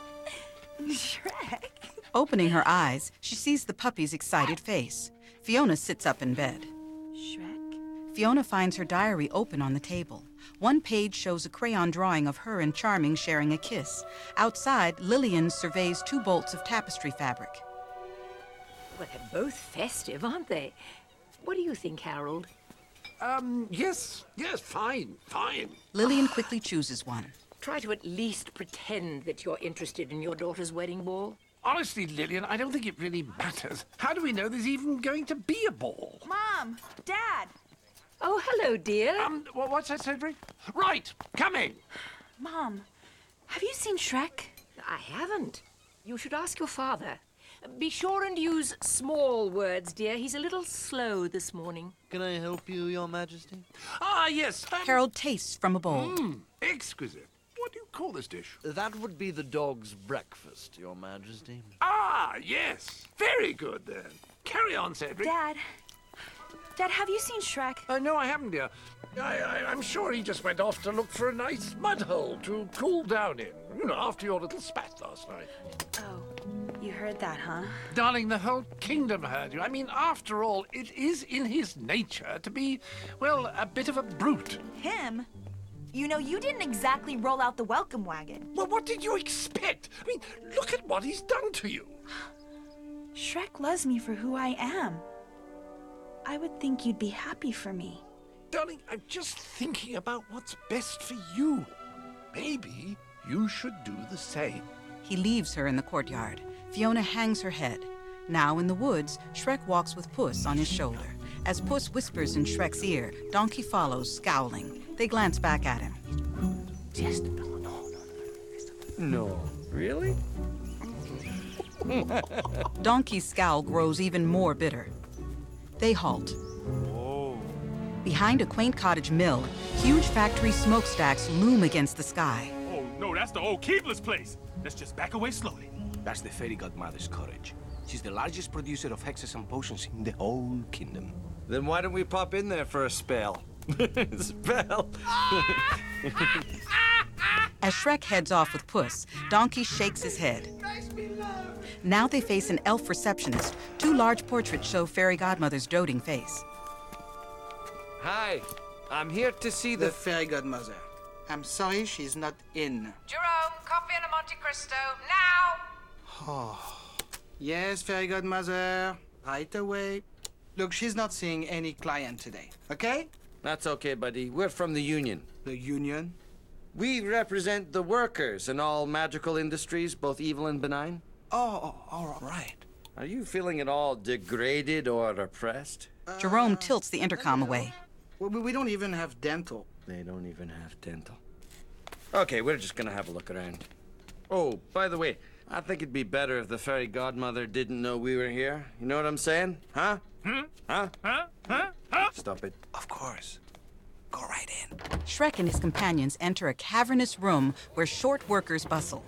Shrek. Opening her eyes, she sees the puppy's excited face. Fiona sits up in bed. Shrek? Fiona finds her diary open on the table. One page shows a crayon drawing of her and Charming sharing a kiss. Outside, Lillian surveys 2 bolts of tapestry fabric. Well, they're both festive, aren't they? What do you think, Harold? Yes, fine. Lillian quickly chooses one. Try to at least pretend that you're interested in your daughter's wedding ball. Honestly, Lillian, I don't think it really matters. How do we know there's even going to be a ball? Mom! Dad! Oh, hello, dear. What's that, Cedric? Right, come in. Mom, have you seen Shrek? I haven't. You should ask your father. Be sure and use small words, dear. He's a little slow this morning. Can I help you, Your Majesty? Ah, yes. Harold tastes from a bowl. Exquisite. What do you call this dish? That would be the dog's breakfast, Your Majesty. Ah, yes. Very good, then. Carry on, Cedric. Dad, have you seen Shrek? No, I haven't, dear. I'm sure he just went off to look for a nice mud hole to cool down in. You know, after your little spat last night. Oh, you heard that, huh? Darling, the whole kingdom heard you. I mean, after all, it is in his nature to be, well, a bit of a brute. Him? You know, you didn't exactly roll out the welcome wagon. Well, what did you expect? I mean, look at what he's done to you. Shrek loves me for who I am. I would think you'd be happy for me. Darling, I'm just thinking about what's best for you. Maybe You should do the same. He leaves her in the courtyard. Fiona hangs her head. Now in the woods, Shrek walks with Puss on his shoulder. As Puss whispers in Shrek's ear, Donkey follows, scowling. They glance back at him. Just No. Really? Donkey's scowl grows even more bitter. They halt. Behind a quaint cottage mill, huge factory smokestacks loom against the sky. Oh, no, that's the old Keebler's place. Let's just back away slowly. That's the fairy godmother's cottage. She's the largest producer of hexes and potions in the whole kingdom. Then why don't we pop in there for a spell? Spell? As Shrek heads off with Puss, Donkey shakes his head. Now they face an elf receptionist. Two large portraits show Fairy Godmother's doting face. Hi, I'm here to see the Fairy Godmother. I'm sorry she's not in. Jerome, coffee and a Monte Cristo, now! Oh. Yes, Fairy Godmother. Right away. Look, she's not seeing any client today, okay? That's okay, buddy. We're from the Union. The Union? We represent the workers in all magical industries, both evil and benign. Oh, all right. Are you feeling at all degraded or oppressed? Jerome tilts the intercom away. We don't even have dental. They don't even have dental. Okay, we're just gonna have a look around. Oh, by the way, I think it'd be better if the fairy godmother didn't know we were here. You know what I'm saying? Huh? Huh? Stop it. Of course. Go right in. Shrek and his companions enter a cavernous room where short workers bustle.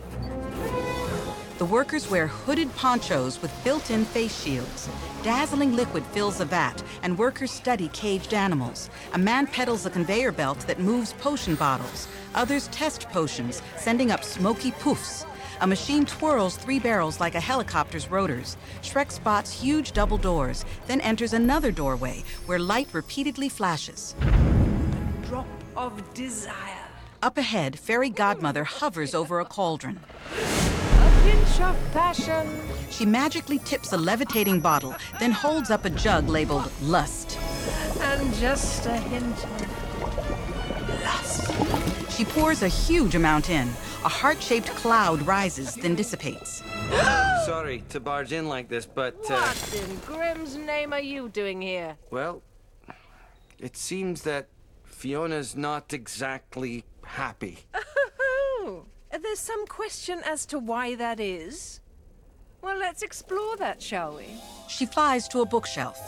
The workers wear hooded ponchos with built-in face shields. Dazzling liquid fills a vat, and workers study caged animals. A man pedals a conveyor belt that moves potion bottles. Others test potions, sending up smoky poofs. A machine twirls 3 barrels like a helicopter's rotors. Shrek spots huge double doors, then enters another doorway where light repeatedly flashes. Drop of desire. Up ahead, Fairy Godmother hovers over a cauldron. A pinch of passion. She magically tips a levitating bottle, then holds up a jug labeled Lust. And just a hint of lust. She pours a huge amount in. A heart-shaped cloud rises, then dissipates. Sorry to barge in like this, but... What in Grimm's name are you doing here? Well, it seems that Fiona's not exactly happy. Oh, there's some question as to why that is. Well, let's explore that, shall we? She flies to a bookshelf.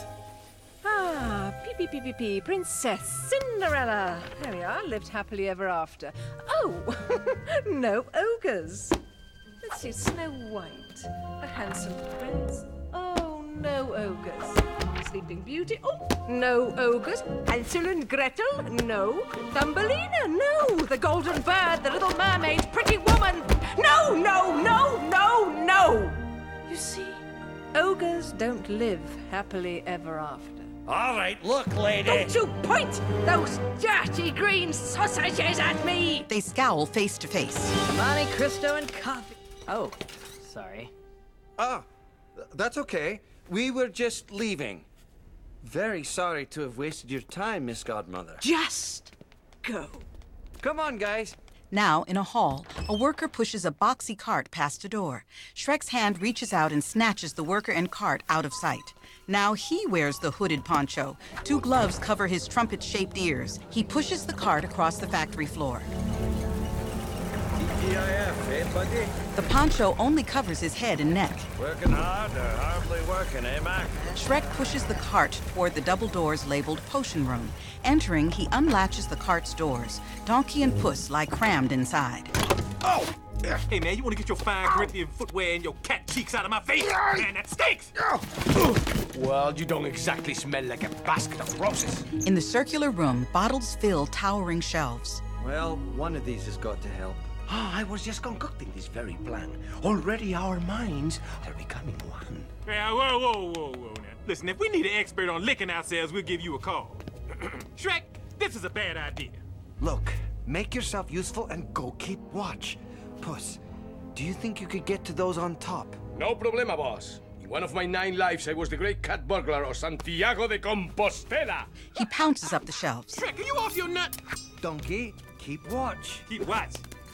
Ah, P, Princess Cinderella. There we are, lived happily ever after. Oh, no ogres. Let's see, Snow White, a handsome prince. Oh, no ogres. Sleeping Beauty, oh, no ogres. Hansel and Gretel, no. Thumbelina, no. The Golden Bird, the Little Mermaid, Pretty Woman. No, no, no, no, no. You see, ogres don't live happily ever after. All right, look, lady. Don't you point those dirty green sausages at me! They scowl face to face. Monte Cristo and coffee. Oh, sorry. Ah, that's okay. We were just leaving. Very sorry to have wasted your time, Miss Godmother. Just go. Come on, guys. Now, in a hall, a worker pushes a boxy cart past a door. Shrek's hand reaches out and snatches the worker and cart out of sight. Now he wears the hooded poncho. 2 gloves cover his trumpet-shaped ears. He pushes the cart across the factory floor. TGIF, eh, buddy? The poncho only covers his head and neck. Working hard or hardly working, eh, Mac? Shrek pushes the cart toward the double doors labeled Potion Room. Entering, he unlatches the cart's doors. Donkey and Puss lie crammed inside. Oh! Hey, man, you want to get your fine Corinthian footwear and your cat cheeks out of my face? Man, that stinks! Well, you don't exactly smell like a basket of roses. In the circular room, bottles fill towering shelves. Well, one of these has got to help. I was just concocting this very plan. Already our minds are becoming one. Yeah, whoa, now. Listen, if we need an expert on licking ourselves, we'll give you a call. Shrek, this is a bad idea. Look, make yourself useful and go keep watch. Puss, do you think you could get to those on top? No problema, boss. In one of my 9 lives, I was the great cat burglar of Santiago de Compostela. He pounces up the shelves. Shrek, are you off your nut? Donkey, keep watch. Keep watch?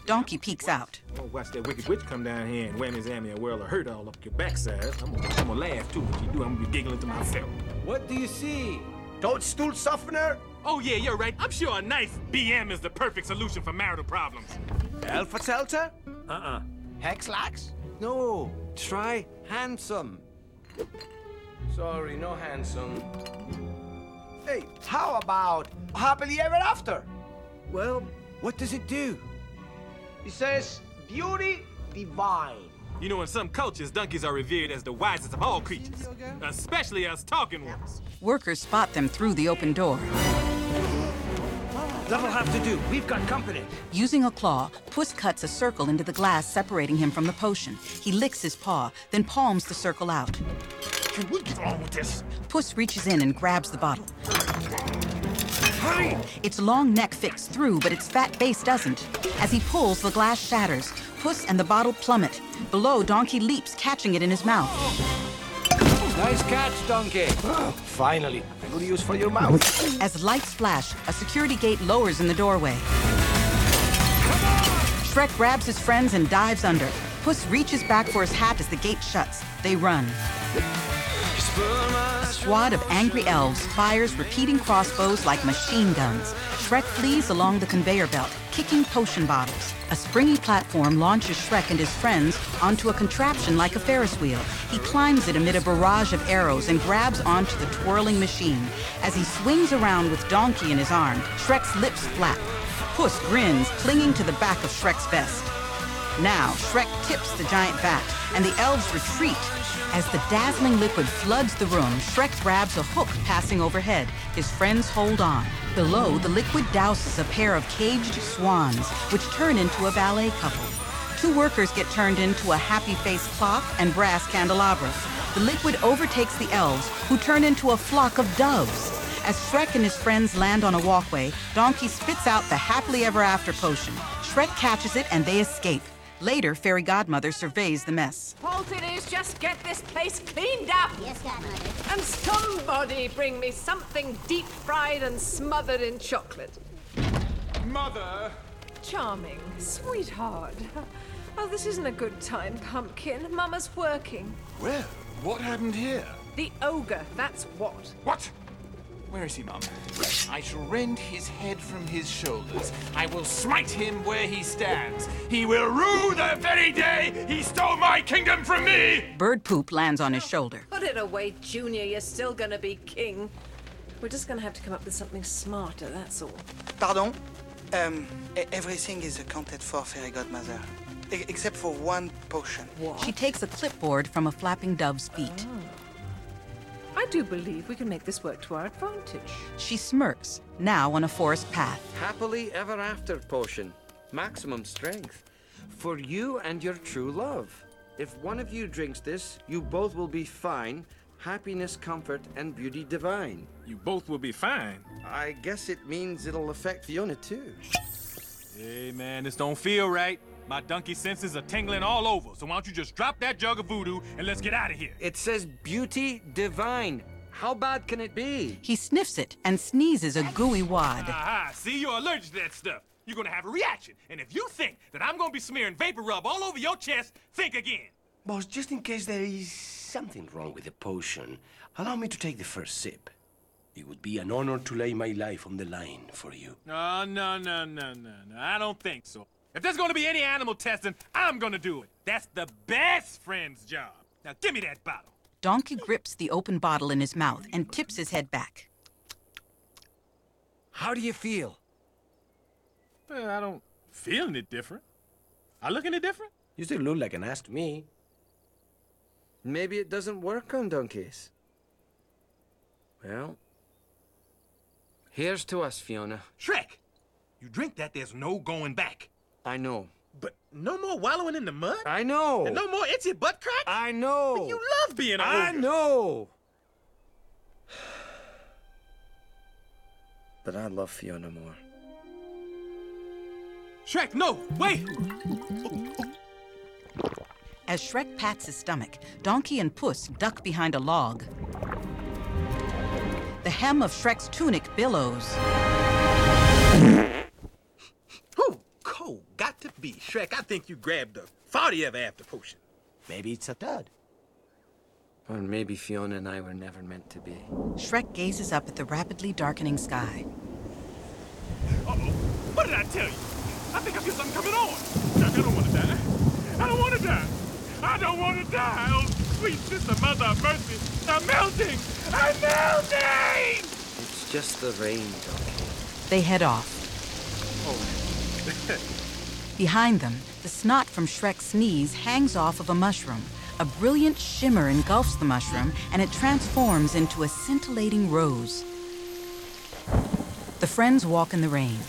Donkey peeks out. I'm gonna watch that wicked witch come down here and whammy zammy a whirl of hurt all up your backside. I'm gonna laugh too when you do. I'm gonna be giggling to myself. What do you see? Toadstool softener? Oh, yeah, you're right. I'm sure a nice BM is the perfect solution for marital problems. Alpha-Seltzer? Hexlax? No, try handsome. Sorry, no handsome. Hey, how about happily ever after? Well, what does it do? It says beauty divine. You know, in some cultures, donkeys are revered as the wisest of all creatures, especially us talking ones. Workers spot them through the open door. That'll have to do. We've got company. Using a claw, Puss cuts a circle into the glass separating him from the potion. He licks his paw, then palms the circle out. Can we get on with this? Puss reaches in and grabs the bottle. Hurry! Its long neck fits through, but its fat base doesn't. As he pulls, the glass shatters. Puss and the bottle plummet. Below, Donkey leaps, catching it in his mouth. Nice catch, Donkey. Finally, a good use for your mouth. As lights flash, a security gate lowers in the doorway. Shrek grabs his friends and dives under. Puss reaches back for his hat as the gate shuts. They run. A squad of angry elves fires repeating crossbows like machine guns. Shrek flees along the conveyor belt, kicking potion bottles. A springy platform launches Shrek and his friends onto a contraption like a Ferris wheel. He climbs it amid a barrage of arrows and grabs onto the twirling machine. As he swings around with Donkey in his arm, Shrek's lips flap. Puss grins, clinging to the back of Shrek's vest. Now, Shrek tips the giant vat, and the elves retreat. As the dazzling liquid floods the room, Shrek grabs a hook passing overhead. His friends hold on. Below, the liquid douses a pair of caged swans, which turn into a ballet couple. Two workers get turned into a happy-faced clock and brass candelabras. The liquid overtakes the elves, who turn into a flock of doves. As Shrek and his friends land on a walkway, Donkey spits out the happily ever after potion. Shrek catches it and they escape. Later, Fairy Godmother surveys the mess. All it is, just get this place cleaned up. Yes, Godmother. And somebody bring me something deep-fried and smothered in chocolate. Mother! Charming. Sweetheart. Oh, this isn't a good time, Pumpkin. Mama's working. Well, what happened here? The ogre, that's what. What? Where is he, Mum? I shall rend his head from his shoulders. I will smite him where he stands. He will rue the very day he stole my kingdom from me! Bird poop lands on his shoulder. Put it away, Junior. You're still gonna be king. We're just gonna have to come up with something smarter, that's all. Pardon? Everything is accounted for, Fairy Godmother. Except for one potion. What? She takes a clipboard from a flapping dove's feet. I do believe we can make this work to our advantage. She smirks, now on a forest path. Happily ever after potion. Maximum strength. For you and your true love. If one of you drinks this, you both will be fine. Happiness, comfort, and beauty divine. You both will be fine. I guess it means it'll affect Fiona too. Hey, man, this don't feel right. My donkey senses are tingling all over, so why don't you just drop that jug of voodoo and let's get out of here? It says beauty divine. How bad can it be? He sniffs it and sneezes a gooey wad. Aha, see, you're allergic to that stuff. You're gonna have a reaction. And if you think that I'm gonna be smearing vapor rub all over your chest, think again. Boss, just in case there is something wrong with the potion, allow me to take the first sip. It would be an honor to lay my life on the line for you. No. I don't think so. If there's gonna be any animal testing, I'm gonna do it. That's the best friend's job. Now give me that bottle. Donkey grips the open bottle in his mouth and tips his head back. How do you feel? Well, I don't feel any different. I look any different? You still look like an ass to me. Maybe it doesn't work on donkeys. Well, here's to us, Fiona. Shrek, you drink that, there's no going back. I know. But no more wallowing in the mud? I know. And no more itchy butt crack? I know. But you love being an I ogre. know. But I love Fiona more. Shrek, no, wait! As Shrek pats his stomach, Donkey and Puss duck behind a log. The hem of Shrek's tunic billows. Oh, cold got to be. Shrek, I think you grabbed the 40th after potion. Maybe it's a dud. Or maybe Fiona and I were never meant to be. Shrek gazes up at the rapidly darkening sky. Uh-oh. What did I tell you? I think I feel something coming on. Shrek, I don't want to die. I don't want to die. I don't want to die. Oh, sweet sister, mother of mercy. I'm melting. I'm melting! It's just the rain, Donkey. They head off. Behind them, the snot from Shrek's sneeze hangs off of a mushroom. A brilliant shimmer engulfs the mushroom, and it transforms into a scintillating rose. The friends walk in the rain.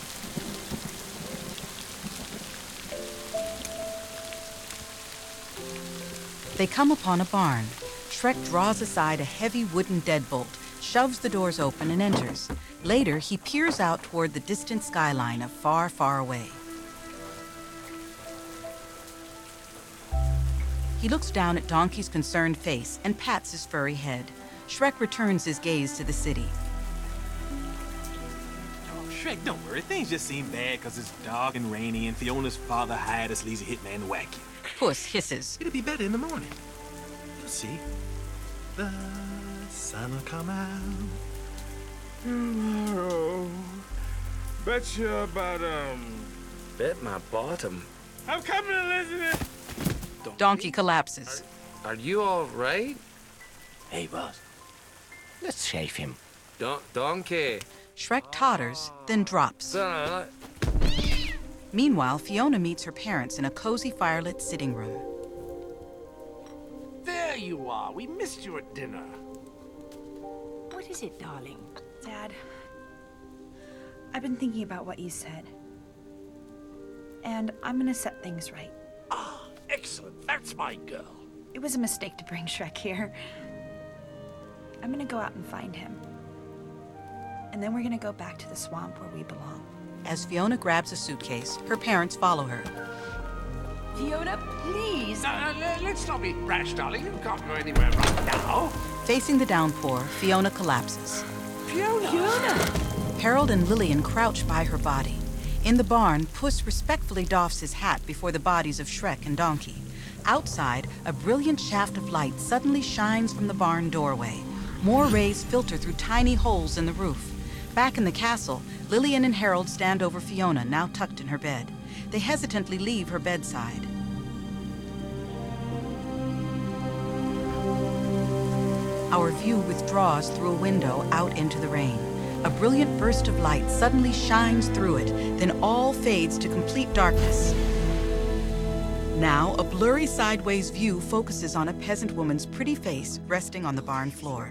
They come upon a barn. Shrek draws aside a heavy wooden deadbolt, shoves the doors open, and enters. Later, he peers out toward the distant skyline of far, far away. He looks down at Donkey's concerned face and pats his furry head. Shrek returns his gaze to the city. Oh, Shrek, don't worry. Things just seem bad because it's dark and rainy and Fiona's father hired a sleazy hitman to whack you. Puss hisses. It'll be better in the morning. You'll see. The sun will come out tomorrow. Bet you about, Bet my bottom. I'm coming, Elizabeth! Donkey collapses. Are you all right? Hey, boss. Let's shave him. Donkey. Shrek totters, then drops. Meanwhile, Fiona meets her parents in a cozy firelit sitting room. There you are. We missed you at dinner. What is it, darling? Dad, I've been thinking about what you said. And I'm gonna set things right. Ah, excellent. That's my girl. It was a mistake to bring Shrek here. I'm gonna go out and find him. And then we're gonna go back to the swamp where we belong. As Fiona grabs a suitcase, her parents follow her. Fiona, please. Let's not be rash, darling. You can't go anywhere right now. Facing the downpour, Fiona collapses. Fiona! Harold and Lillian crouch by her body. In the barn, Puss respectfully doffs his hat before the bodies of Shrek and Donkey. Outside, a brilliant shaft of light suddenly shines from the barn doorway. More rays filter through tiny holes in the roof. Back in the castle, Lillian and Harold stand over Fiona, now tucked in her bed. They hesitantly leave her bedside. Our view withdraws through a window out into the rain. A brilliant burst of light suddenly shines through it, then all fades to complete darkness. Now, a blurry sideways view focuses on a peasant woman's pretty face resting on the barn floor.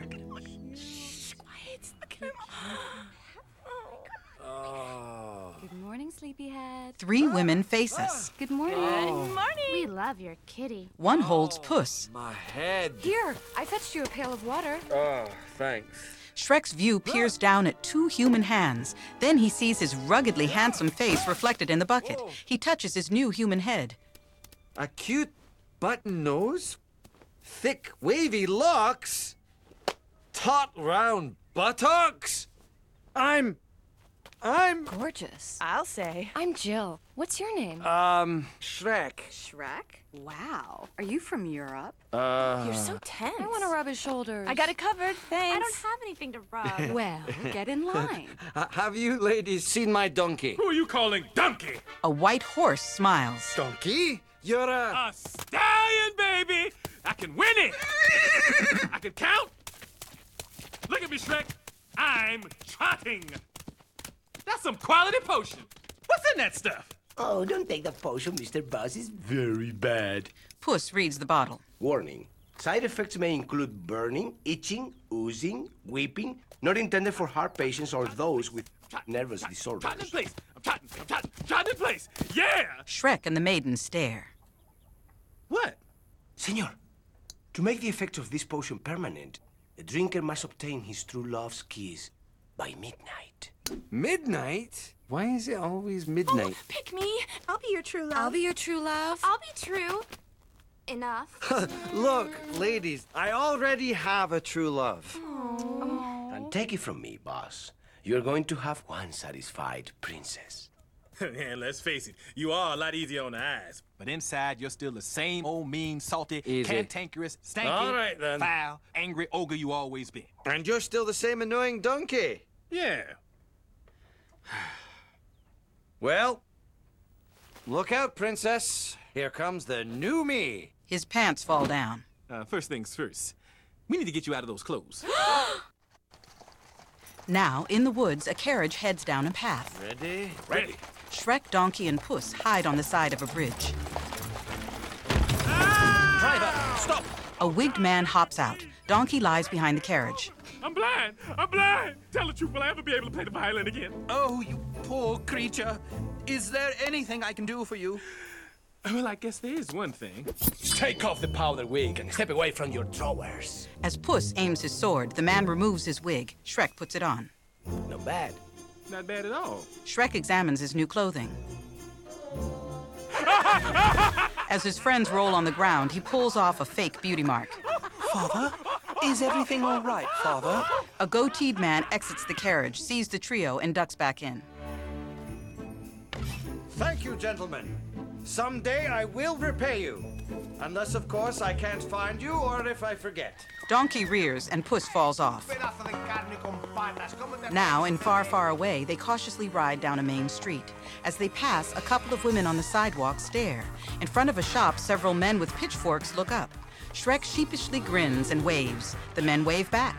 Good morning, sleepyhead. 3 women face us. Good morning. Oh. Good morning. We love your kitty. One holds Puss. My head. Here, I fetched you a pail of water. Oh, thanks. Shrek's view peers down at 2 human hands. Then he sees his ruggedly handsome face reflected in the bucket. He touches his new human head. A cute button nose, thick wavy locks, taut round buttocks. I'm gorgeous. I'll say. I'm Jill. What's your name? Shrek. Shrek? Wow. Are you from Europe? You're so tense. I want to rub his shoulders. I got it covered, thanks. I don't have anything to rub. Well, get in line. Have you ladies seen my donkey? Who are you calling donkey? A white horse smiles. Donkey? You're a stallion, baby! I can win it! I can count! Look at me, Shrek! I'm trotting! That's some quality potion! What's in that stuff? Oh, don't take the potion, Mr. Buzz. It's very bad. Puss reads the bottle. Warning. Side effects may include burning, itching, oozing, weeping, not intended for heart patients or those with nervous disorders. Trotting in place! I'm trotting in place! Yeah! Shrek and the maiden stare. What? Senor, to make the effect of this potion permanent, the drinker must obtain his true love's kiss by midnight. Midnight? Why is it always midnight? Oh, pick me. I'll be your true love. I'll be your true love. I'll be true. Enough. Look, ladies, I already have a true love. And take it from me, boss. You're going to have one satisfied princess. And let's face it, you are a lot easier on the eyes. But inside, you're still the same old mean, salty, cantankerous, stanky, All right, then. foul, angry ogre you always been. And you're still the same annoying donkey. Yeah. Well, look out, princess. Here comes the new me. His pants fall down. First things first. We need to get you out of those clothes. Now, in the woods, a carriage heads down a path. Ready? Ready. Shrek, Donkey, and Puss hide on the side of a bridge. Driver, stop! A wigged man hops out. Donkey lies behind the carriage. I'm blind! I'm blind! Tell the truth, will I ever be able to play the violin again? Oh, you poor creature. Is there anything I can do for you? Well, I guess there is one thing. Take off the powder wig and step away from your drawers. As Puss aims his sword, the man removes his wig. Shrek puts it on. Not bad. Not bad at all. Shrek examines his new clothing. As his friends roll on the ground, he pulls off a fake beauty mark. Father? Is everything all right, Father? A goateed man exits the carriage, sees the trio, and ducks back in. Thank you, gentlemen. Someday I will repay you. Unless, of course, I can't find you or if I forget. Donkey rears and Puss falls off. Now, in Far, Far Away, they cautiously ride down a main street. As they pass, a couple of women on the sidewalk stare. In front of a shop, several men with pitchforks look up. Shrek sheepishly grins and waves. The men wave back.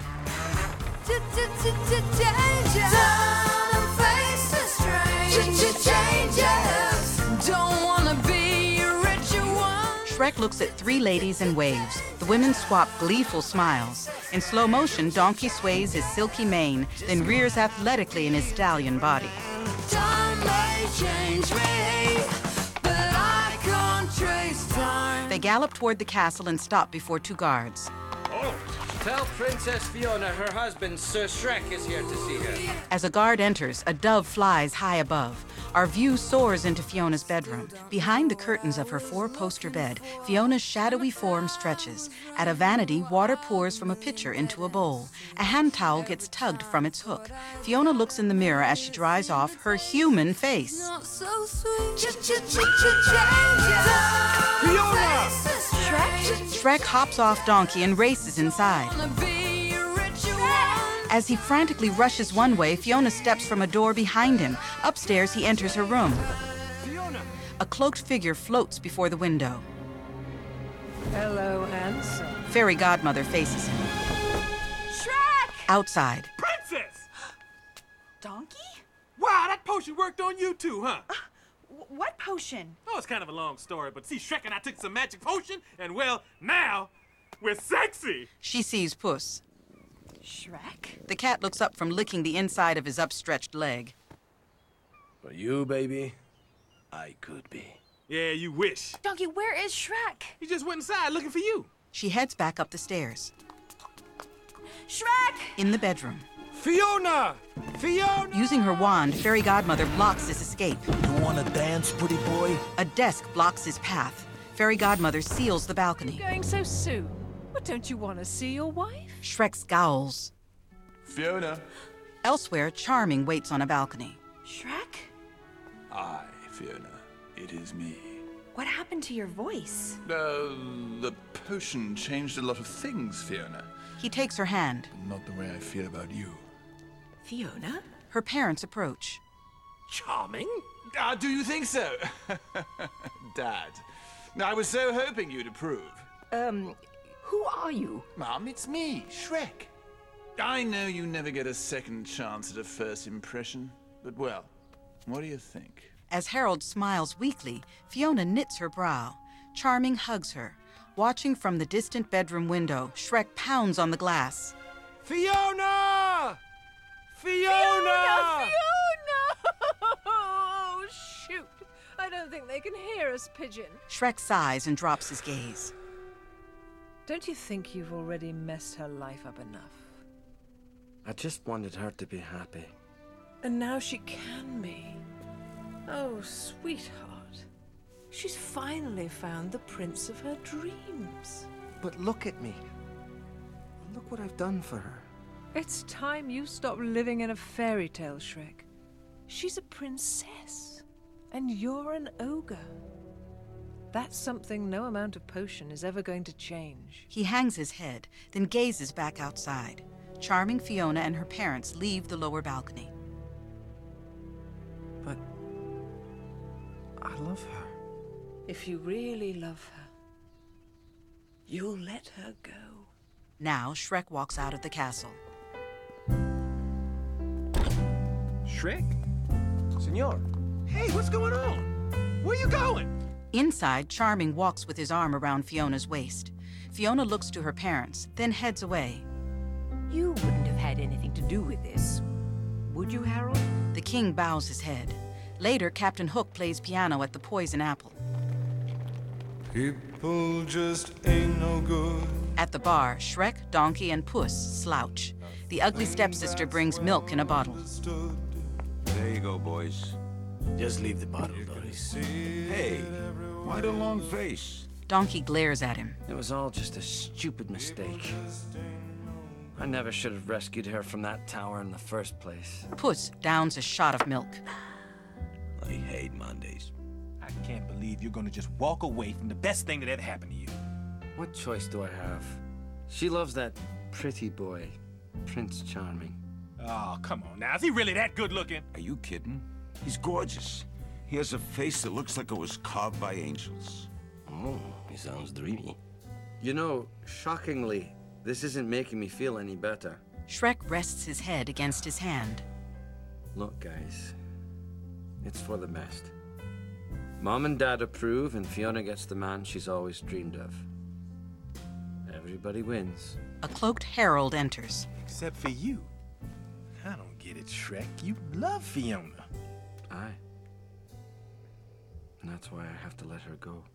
Shrek looks at three ladies and waves. The women swap gleeful smiles. In slow motion, Donkey sways his silky mane, then rears athletically in his stallion body. They gallop toward the castle and stop before two guards. Oh, tell Princess Fiona her husband, Sir Shrek, is here to see her. As a guard enters, a dove flies high above. Our view soars into Fiona's bedroom. Behind the curtains of her four-poster bed, Fiona's shadowy form stretches. At a vanity, water pours from a pitcher into a bowl. A hand towel gets tugged from its hook. Fiona looks in the mirror as she dries off her human face. Fiona! Shrek hops off Donkey and races inside. As he frantically rushes one way, Fiona steps from a door behind him. Upstairs, he enters her room. Fiona! A cloaked figure floats before the window. Hello, handsome. Fairy Godmother faces him. Shrek! Outside. Princess! Donkey? Wow, that potion worked on you too, huh? What potion? Oh, it's kind of a long story, but see, Shrek and I took some magic potion, and well, now we're sexy. She sees Puss. Shrek? The cat looks up from licking the inside of his upstretched leg. For you, baby, I could be. Yeah, you wish. Donkey, where is Shrek? He just went inside looking for you. She heads back up the stairs. Shrek! In the bedroom. Fiona! Fiona! Using her wand, Fairy Godmother blocks his escape. You wanna dance, pretty boy? A desk blocks his path. Fairy Godmother seals the balcony. Going so soon? But don't you want to see your wife? Shrek scowls. Fiona. Elsewhere, Charming waits on a balcony. Shrek? Aye, Fiona. It is me. What happened to your voice? The potion changed a lot of things, Fiona. He takes her hand. But not the way I feel about you. Fiona? Her parents approach. Charming? Do you think so? Dad. I was so hoping you'd approve. Who are you? Mom, it's me, Shrek. I know you never get a second chance at a first impression, but well, what do you think? As Harold smiles weakly, Fiona knits her brow. Charming hugs her. Watching from the distant bedroom window, Shrek pounds on the glass. Fiona! Fiona! Fiona! Oh, shoot. I don't think they can hear us, Pigeon. Shrek sighs and drops his gaze. Don't you think you've already messed her life up enough? I just wanted her to be happy. And now she can be. Oh, sweetheart. She's finally found the prince of her dreams. But look at me. Look what I've done for her. It's time you stop living in a fairy tale, Shrek. She's a princess. And you're an ogre. That's something no amount of potion is ever going to change. He hangs his head, then gazes back outside. Charming Fiona and her parents leave the lower balcony. But I love her. If you really love her, you'll let her go. Now, Shrek walks out of the castle. Shrek? Senor. Hey, what's going on? Where you going? Inside, Charming walks with his arm around Fiona's waist. Fiona looks to her parents, then heads away. You wouldn't have had anything to do with this, would you, Harold? The king bows his head. Later, Captain Hook plays piano at the Poison Apple. People just ain't no good. At the bar, Shrek, Donkey, and Puss slouch. The ugly stepsister brings milk in a bottle. There you go, boys. Just leave the bottle, Doris. Hey, why the long face? Donkey glares at him. It was all just a stupid mistake. I never should have rescued her from that tower in the first place. Puss downs a shot of milk. I hate Mondays. I can't believe you're gonna just walk away from the best thing that ever happened to you. What choice do I have? She loves that pretty boy, Prince Charming. Oh, come on now. Is he really that good looking? Are you kidding? He's gorgeous. He has a face that looks like it was carved by angels. Oh, he sounds dreamy. You know, shockingly, this isn't making me feel any better. Shrek rests his head against his hand. Look, guys, it's for the best. Mom and Dad approve, and Fiona gets the man she's always dreamed of. Everybody wins. A cloaked herald enters. Except for you. I don't get it, Shrek. You love Fiona. Aye. And that's why I have to let her go.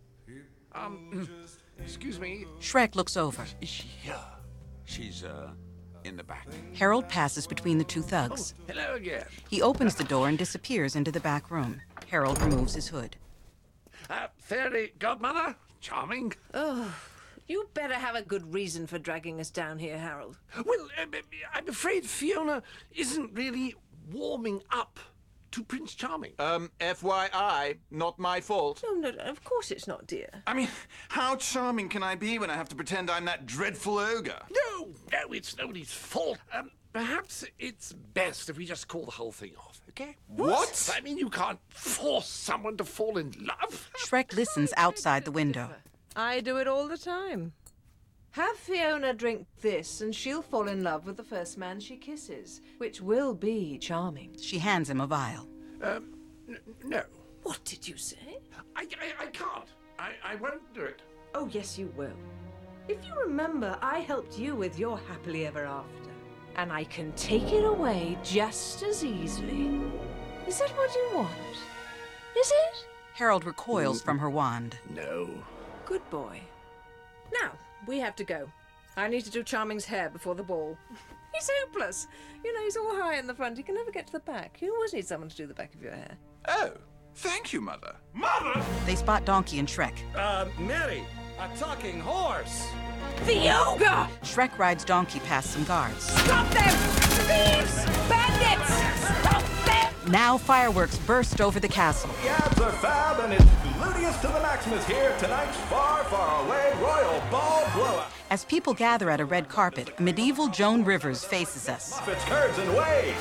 Excuse me. Shrek looks over. Is she here? She's, in the back. Harold passes between the two thugs. Oh, hello again. He opens the door and disappears into the back room. Harold removes his hood. Fairy godmother? Charming. Oh, you better have a good reason for dragging us down here, Harold. Well, I'm afraid Fiona isn't really warming up to Prince Charming. FYI, not my fault. No, of course it's not, dear. I mean, how charming can I be when I have to pretend I'm that dreadful ogre? No, it's nobody's fault. Perhaps it's best if we just call the whole thing off, okay? What? I mean, you can't force someone to fall in love. Shrek listens outside the window. I do it all the time. Have Fiona drink this, and she'll fall in love with the first man she kisses, which will be Charming. She hands him a vial. No. What did you say? I can't. I won't do it. Oh, yes, you will. If you remember, I helped you with your happily ever after. And I can take it away just as easily. Is that what you want? Is it? Harold recoils from her wand. No. Good boy. Now, we have to go. I need to do Charming's hair before the ball. He's hopeless. You know, he's all high in the front. He can never get to the back. You always need someone to do the back of your hair. Oh, thank you, Mother. Mother! They spot Donkey and Shrek. Mary, a talking horse! The ogre! Shrek rides Donkey past some guards. Stop them! Thieves! Bandits! Stop them! Now fireworks burst over the castle. The abs are fab and it's gluteus to the maximus here tonight's far, far away royal ball blowout. As people gather at a red carpet, medieval Joan Rivers faces us. Muffets, curds, and waves.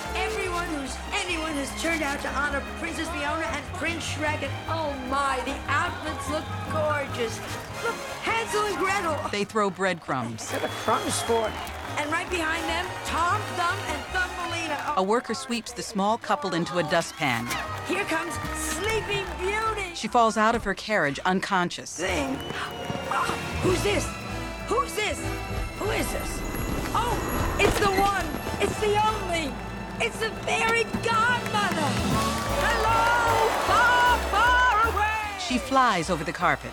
Anyone who's turned out to honor Princess Fiona and Prince Shrek, and oh my, the outfits look gorgeous. Look, Hansel and Gretel. They throw breadcrumbs. They're the crumbs for it. And right behind them, Tom Thumb and Thumbelina. A worker sweeps the small couple into a dustpan. Here comes Sleeping Beauty. She falls out of her carriage unconscious. Sing. Who's this? Who's this? Who is this? Oh, it's the one. It's the only. It's the fairy godmother. Hello, far, far away. She flies over the carpet.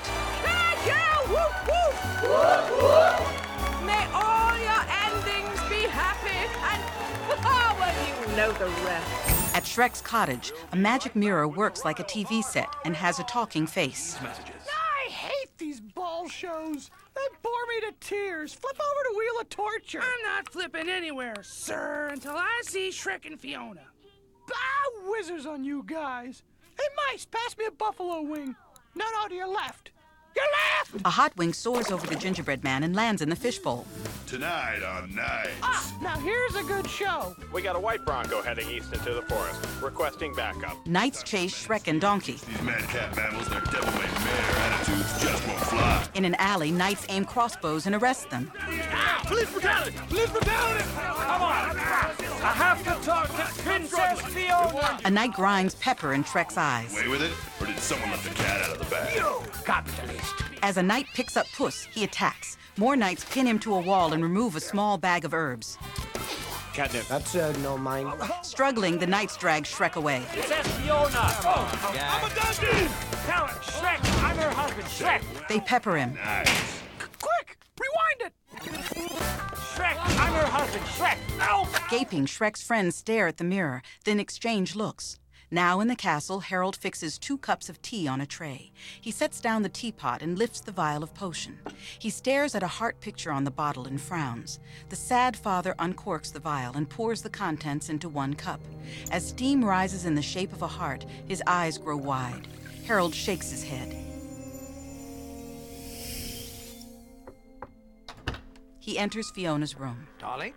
Whoop, whoop. Whoop, whoop. May all your endings be happy, and well, you know the rest. At Shrek's cottage, a magic mirror works like a TV set and has a talking face. I hate these ball shows. They bore me to tears. Flip over to Wheel of Torture. I'm not flipping anywhere, sir, until I see Shrek and Fiona. Ah, whizzers on you guys. Hey, mice, pass me a buffalo wing. No, to your left. Your left! A hot wing soars over the gingerbread man and lands in the fishbowl. Tonight on Night. Now here's a good show. We got a white Bronco heading east into the forest, requesting backup. Knights chase Shrek and Donkey. These madcap mammals, their devil-may mare attitudes just won't fly. In an alley, knights aim crossbows and arrest them. Police brutality! Police brutality! Come on! I have to talk to Princess Fiona! A knight grinds pepper in Shrek's eyes. Away with it? Or did someone let the cat out of the bag? You capitalist! As a knight picks up Puss, he attacks. More knights pin him to a wall and remove a small bag of herbs. Catnip. That's no mine. Struggling, the knights drag Shrek away. Princess Fiona! I'm a donkey! Tell her, Shrek, I'm her husband, Shrek! They pepper him. Nice. Quick! Rewind it! Shrek, I'm her husband, Shrek! Ow! Gaping, Shrek's friends stare at the mirror, then exchange looks. Now in the castle, Harold fixes 2 cups of tea on a tray. He sets down the teapot and lifts the vial of potion. He stares at a heart picture on the bottle and frowns. The sad father uncorks the vial and pours the contents into 1 cup. As steam rises in the shape of a heart, his eyes grow wide. Harold shakes his head. He enters Fiona's room. Darling?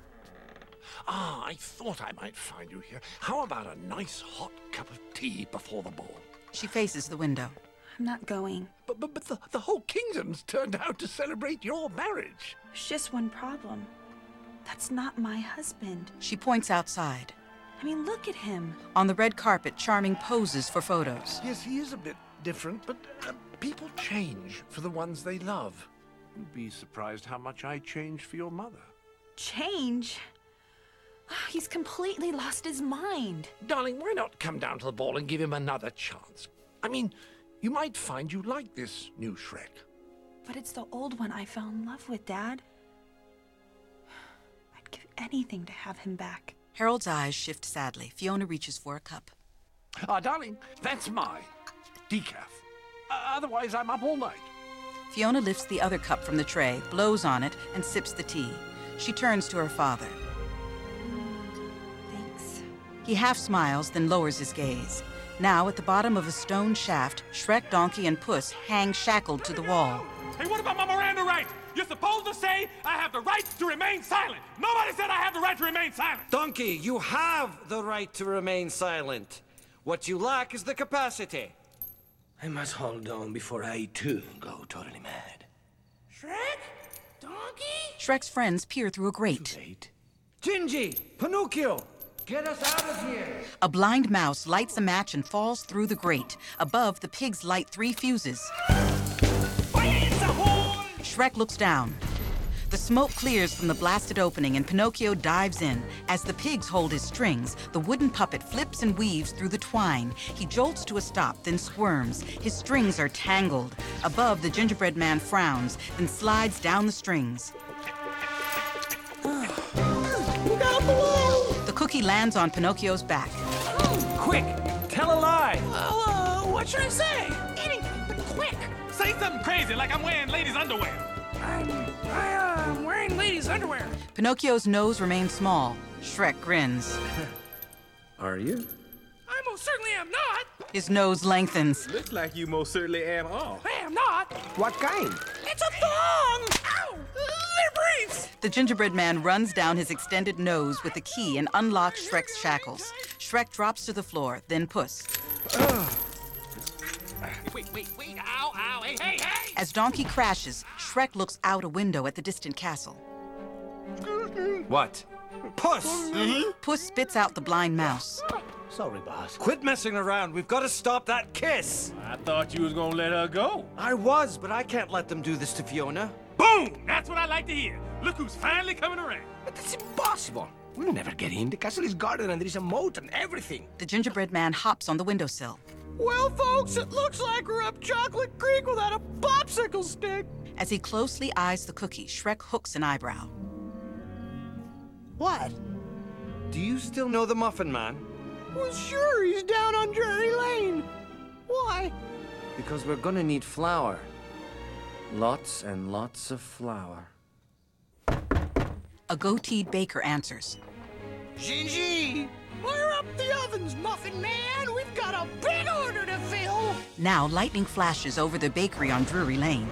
I thought I might find you here. How about a nice hot cup of tea before the ball? She faces the window. I'm not going. But the whole kingdom's turned out to celebrate your marriage. There's just one problem. That's not my husband. She points outside. I mean, look at him. On the red carpet, Charming poses for photos. Yes, he is a bit different, but people change for the ones they love. You'd be surprised how much I changed for your mother. Change? He's completely lost his mind. Darling, why not come down to the ball and give him another chance? I mean, you might find you like this new Shrek. But it's the old one I fell in love with, Dad. I'd give anything to have him back. Harold's eyes shift sadly. Fiona reaches for a cup. Darling, that's my decaf. Otherwise, I'm up all night. Fiona lifts the other cup from the tray, blows on it, and sips the tea. She turns to her father. Thanks. He half smiles, then lowers his gaze. Now, at the bottom of a stone shaft, Shrek, Donkey, and Puss hang shackled to the wall. Hey, what about my Miranda rights? You're supposed to say I have the right to remain silent. Nobody said I have the right to remain silent. Donkey, you have the right to remain silent. What you lack is the capacity. I must hold on before I, too, go totally mad. Shrek? Donkey? Shrek's friends peer through a grate. Too late. Gingy! Pinocchio! Get us out of here! A blind mouse lights a match and falls through the grate. Above, the pigs light 3 fuses. Shrek looks down. The smoke clears from the blasted opening and Pinocchio dives in. As the pigs hold his strings, the wooden puppet flips and weaves through the twine. He jolts to a stop, then squirms. His strings are tangled. Above, the gingerbread man frowns, then slides down the strings. Look out below! The cookie lands on Pinocchio's back. Quick! Tell a lie! Oh, what should I say? Anything, but quick! Say something crazy like I'm wearing ladies' underwear. I'm wearing ladies' underwear. Pinocchio's nose remains small. Shrek grins. Are you? I most certainly am not. His nose lengthens. Looks like you most certainly am all. I am not. What kind? It's a thong! Ow! They're briefs! The gingerbread man runs down his extended nose with the key and unlocks Shrek's shackles. Shrek drops to the floor, then Puss. Wait, ow, hey! As Donkey crashes, Shrek looks out a window at the distant castle. What? Puss! Puss spits out the blind mouse. Sorry, boss. Quit messing around. We've got to stop that kiss. I thought you was gonna let her go. I was, but I can't let them do this to Fiona. Boom! That's what I like to hear. Look who's finally coming around. But that's impossible. We'll never get in. The castle is guarded and there is a moat and everything. The gingerbread man hops on the windowsill. Well, folks, it looks like we're up Chocolate Creek without a popsicle stick. As he closely eyes the cookie, Shrek hooks an eyebrow. What? Do you still know the Muffin Man? Well, sure, he's down on Drury Lane. Why? Because we're gonna need flour. Lots and lots of flour. A goateed baker answers. Gingy! Fire up the ovens, Muffin Man! We've I've got a big order to fill! Now lightning flashes over the bakery on Drury Lane.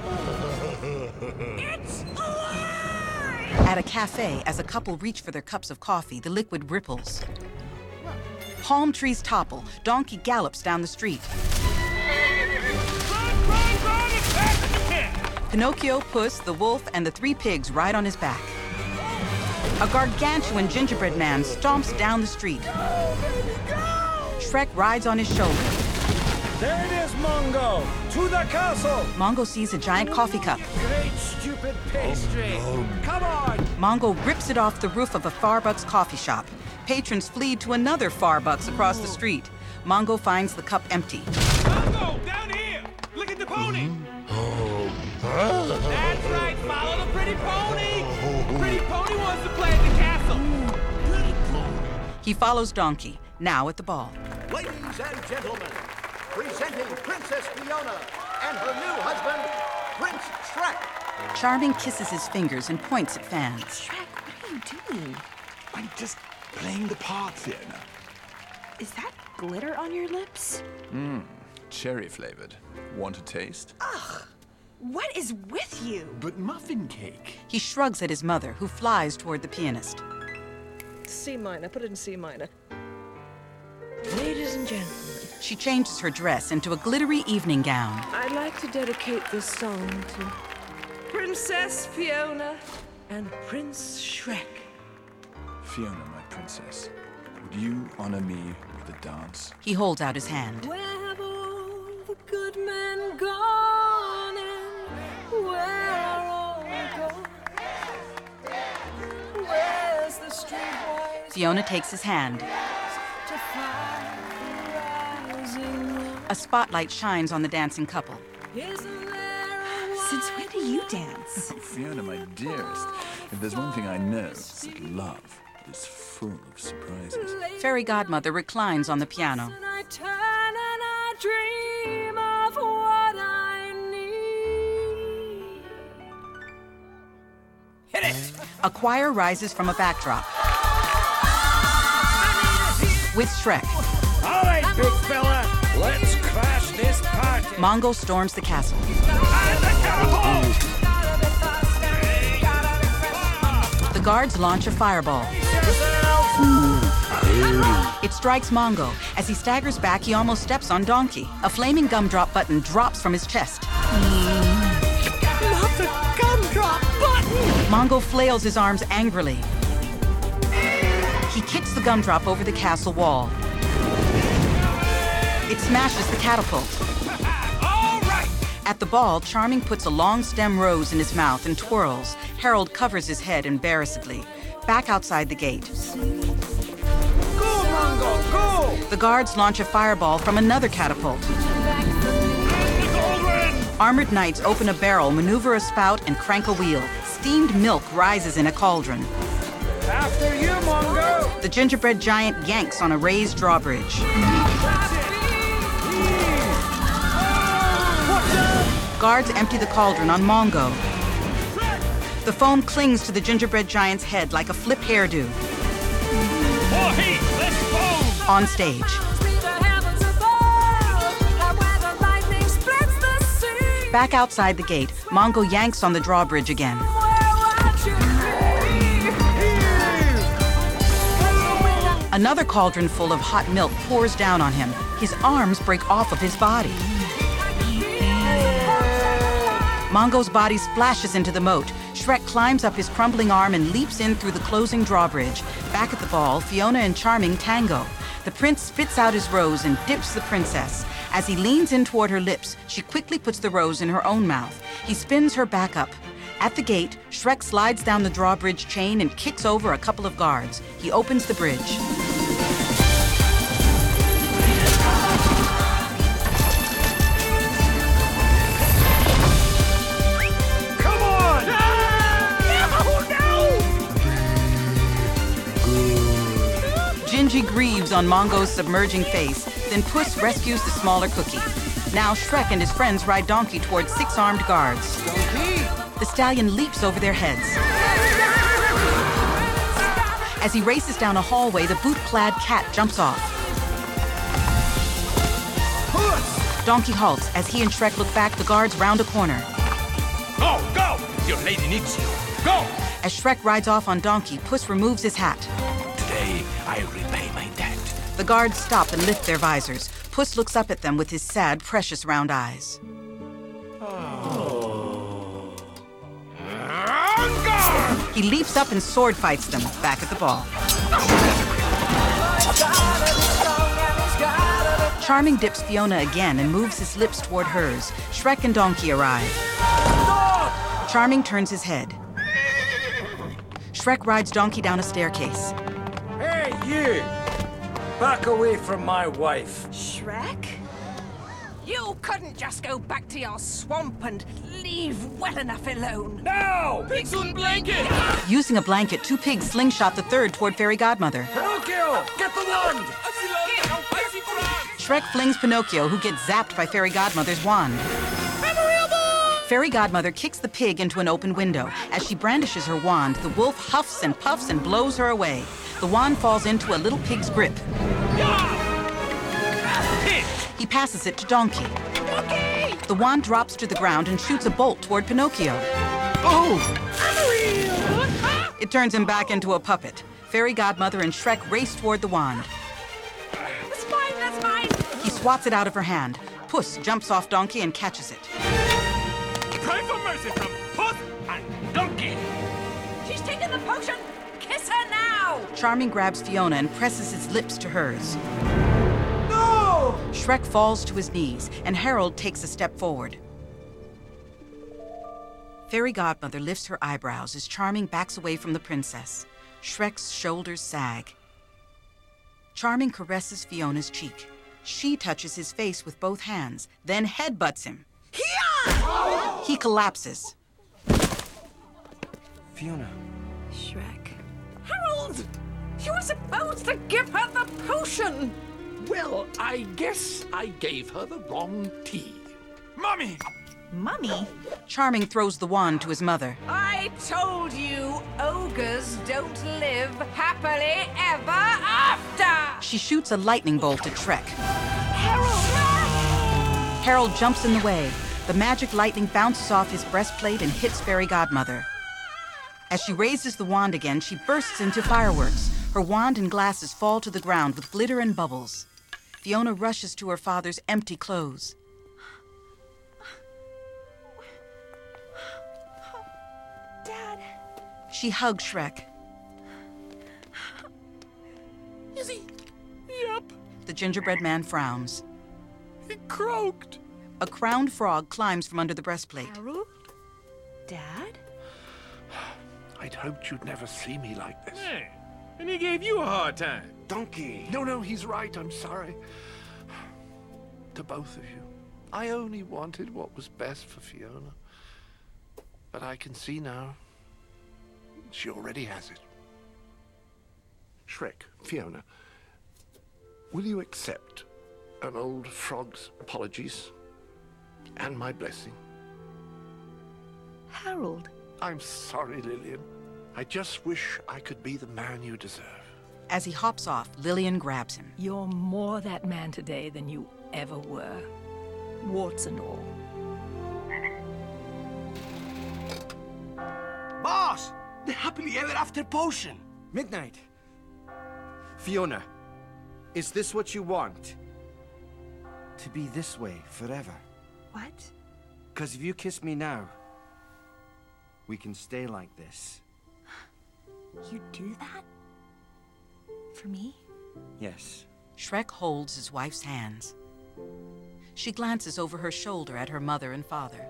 It's alive! At a cafe, as a couple reach for their cups of coffee, the liquid ripples. Palm trees topple. Donkey gallops down the street. Run, as fast as you can! Pinocchio, Puss, the wolf, and the 3 pigs ride on his back. A gargantuan gingerbread man stomps down the street. Shrek rides on his shoulder. There it is, Mongo! To the castle! Mongo sees a giant coffee cup. Great stupid pastry! Come on! Mongo rips it off the roof of a Farbucks coffee shop. Patrons flee to another Farbucks across the street. Mongo finds the cup empty. Mongo, down here! Look at the pony! That's right, follow the pretty pony! Pretty pony wants to play at the castle! He follows Donkey, now at the ball. Ladies and gentlemen, presenting Princess Fiona and her new husband, Prince Shrek. Charming kisses his fingers and points at fans. Shrek, what are you doing? I'm just playing the part, Fiona. Is that glitter on your lips? Cherry flavored. Want a taste? Ugh! What is with you? But muffin cake. He shrugs at his mother, who flies toward the pianist. C minor. Put it in C minor. Ladies and gentlemen, She changes her dress into a glittery evening gown. I'd like to dedicate this song to Princess Fiona and Prince Shrek. Fiona, my princess, would you honor me with a dance? He holds out his hand. Where have all the good men gone and where are all the gone? Where's the streetwise Fiona takes his hand. to find the rising moon? A spotlight shines on the dancing couple. Isn't there a Since when do you dance? Fiona, my dearest, if there's one thing I know, it's that love is full of surprises. Fairy godmother reclines on the piano. and I turn and I dream of what I need? Hit it! A choir rises from a backdrop. With Shrek. All right, big fella, let's crash this party. Mongo storms the castle. The guards launch a fireball. It strikes Mongo. As he staggers back, he almost steps on Donkey. A flaming gumdrop button drops from his chest. Not the gumdrop button! Mongo flails his arms angrily. He kicks the gumdrop over the castle wall. It smashes the catapult. At the ball, Charming puts a long stem rose in his mouth and twirls. Harold covers his head embarrassedly. Back outside the gate. Go, Mongo, go! The guards launch a fireball from another catapult. Armored knights open a barrel, maneuver a spout, and crank a wheel. Steamed milk rises in a cauldron. After you, Mongo! The gingerbread giant yanks on a raised drawbridge. Guards empty the cauldron on Mongo. The foam clings to the gingerbread giant's head like a flip hairdo. More heat! Let's go! On stage. Back outside the gate, Mongo yanks on the drawbridge again. Another cauldron full of hot milk pours down on him. His arms break off of his body. Mongo's body splashes into the moat. Shrek climbs up his crumbling arm and leaps in through the closing drawbridge. Back at the ball, Fiona and Charming tango. The prince spits out his rose and dips the princess. As he leans in toward her lips, she quickly puts the rose in her own mouth. He spins her back up. At the gate, Shrek slides down the drawbridge chain and kicks over a couple of guards. He opens the bridge. Come on! Gingy grieves on Mongo's submerging face. Then Puss rescues the smaller cookie. Now Shrek and his friends ride Donkey towards 6 armed guards. Donkey! The stallion leaps over their heads. As he races down a hallway, the boot-clad cat jumps off. Donkey halts. As he and Shrek look back, the guards round a corner. Go, go! Your lady needs you. Go! As Shrek rides off on Donkey, Puss removes his hat. Today, I repay my debt. The guards stop and lift their visors. Puss looks up at them with his sad, precious round eyes. He leaps up and sword fights them, back at the ball. Charming dips Fiona again and moves his lips toward hers. Shrek and Donkey arrive. Charming turns his head. Shrek rides Donkey down a staircase. Hey, you! Back away from my wife. Shrek? You couldn't just go back to your swamp and leave well enough alone. No! Pigs on blanket! Using a blanket, two pigs slingshot the third toward Fairy Godmother. Pinocchio, get the wand! Shrek flings Pinocchio, who gets zapped by Fairy Godmother's wand. Fairy Godmother kicks the pig into an open window. As she brandishes her wand, the wolf huffs and puffs and blows her away. The wand falls into a little pig's grip. He passes it to Donkey. The wand drops to the ground and shoots a bolt toward Pinocchio. Oh! It turns him back into a puppet. Fairy Godmother and Shrek race toward the wand. That's mine, that's mine! He swats it out of her hand. Puss jumps off Donkey and catches it. Cry for mercy from Puss and Donkey! She's taken the potion! Kiss her now! Charming grabs Fiona and presses his lips to hers. No! Shrek falls to his knees, and Harold takes a step forward. Fairy Godmother lifts her eyebrows as Charming backs away from the princess. Shrek's shoulders sag. Charming caresses Fiona's cheek. She touches his face with both hands, then headbutts him. He collapses. Fiona. Shrek. Harold! You were supposed to give her the potion! Well, I guess I gave her the wrong tea. Mommy! Mummy? Charming throws the wand to his mother. I told you, ogres don't live happily ever after! She shoots a lightning bolt at Shrek. Harold jumps in the way. The magic lightning bounces off his breastplate and hits Fairy Godmother. As she raises the wand again, she bursts into fireworks. Her wand and glasses fall to the ground with glitter and bubbles. Fiona rushes to her father's empty clothes. Dad. She hugs Shrek. Is he? Yep. The gingerbread man frowns. He croaked. A crowned frog climbs from under the breastplate. Harold? Dad? I'd hoped you'd never see me like this. Hey, and he gave you a hard time. Donkey. No, he's right. I'm sorry. To both of you. I only wanted what was best for Fiona. But I can see now. She already has it. Shrek, Fiona, will you accept an old frog's apologies and my blessing? Harold. I'm sorry, Lillian. I just wish I could be the man you deserve. As he hops off, Lillian grabs him. You're more that man today than you ever were. Warts and all. Boss! The happily ever after potion! Midnight. Fiona, is this what you want? To be this way forever? What? Because if you kiss me now, we can stay like this. You do that? For me? Yes. Shrek holds his wife's hands. She glances over her shoulder at her mother and father.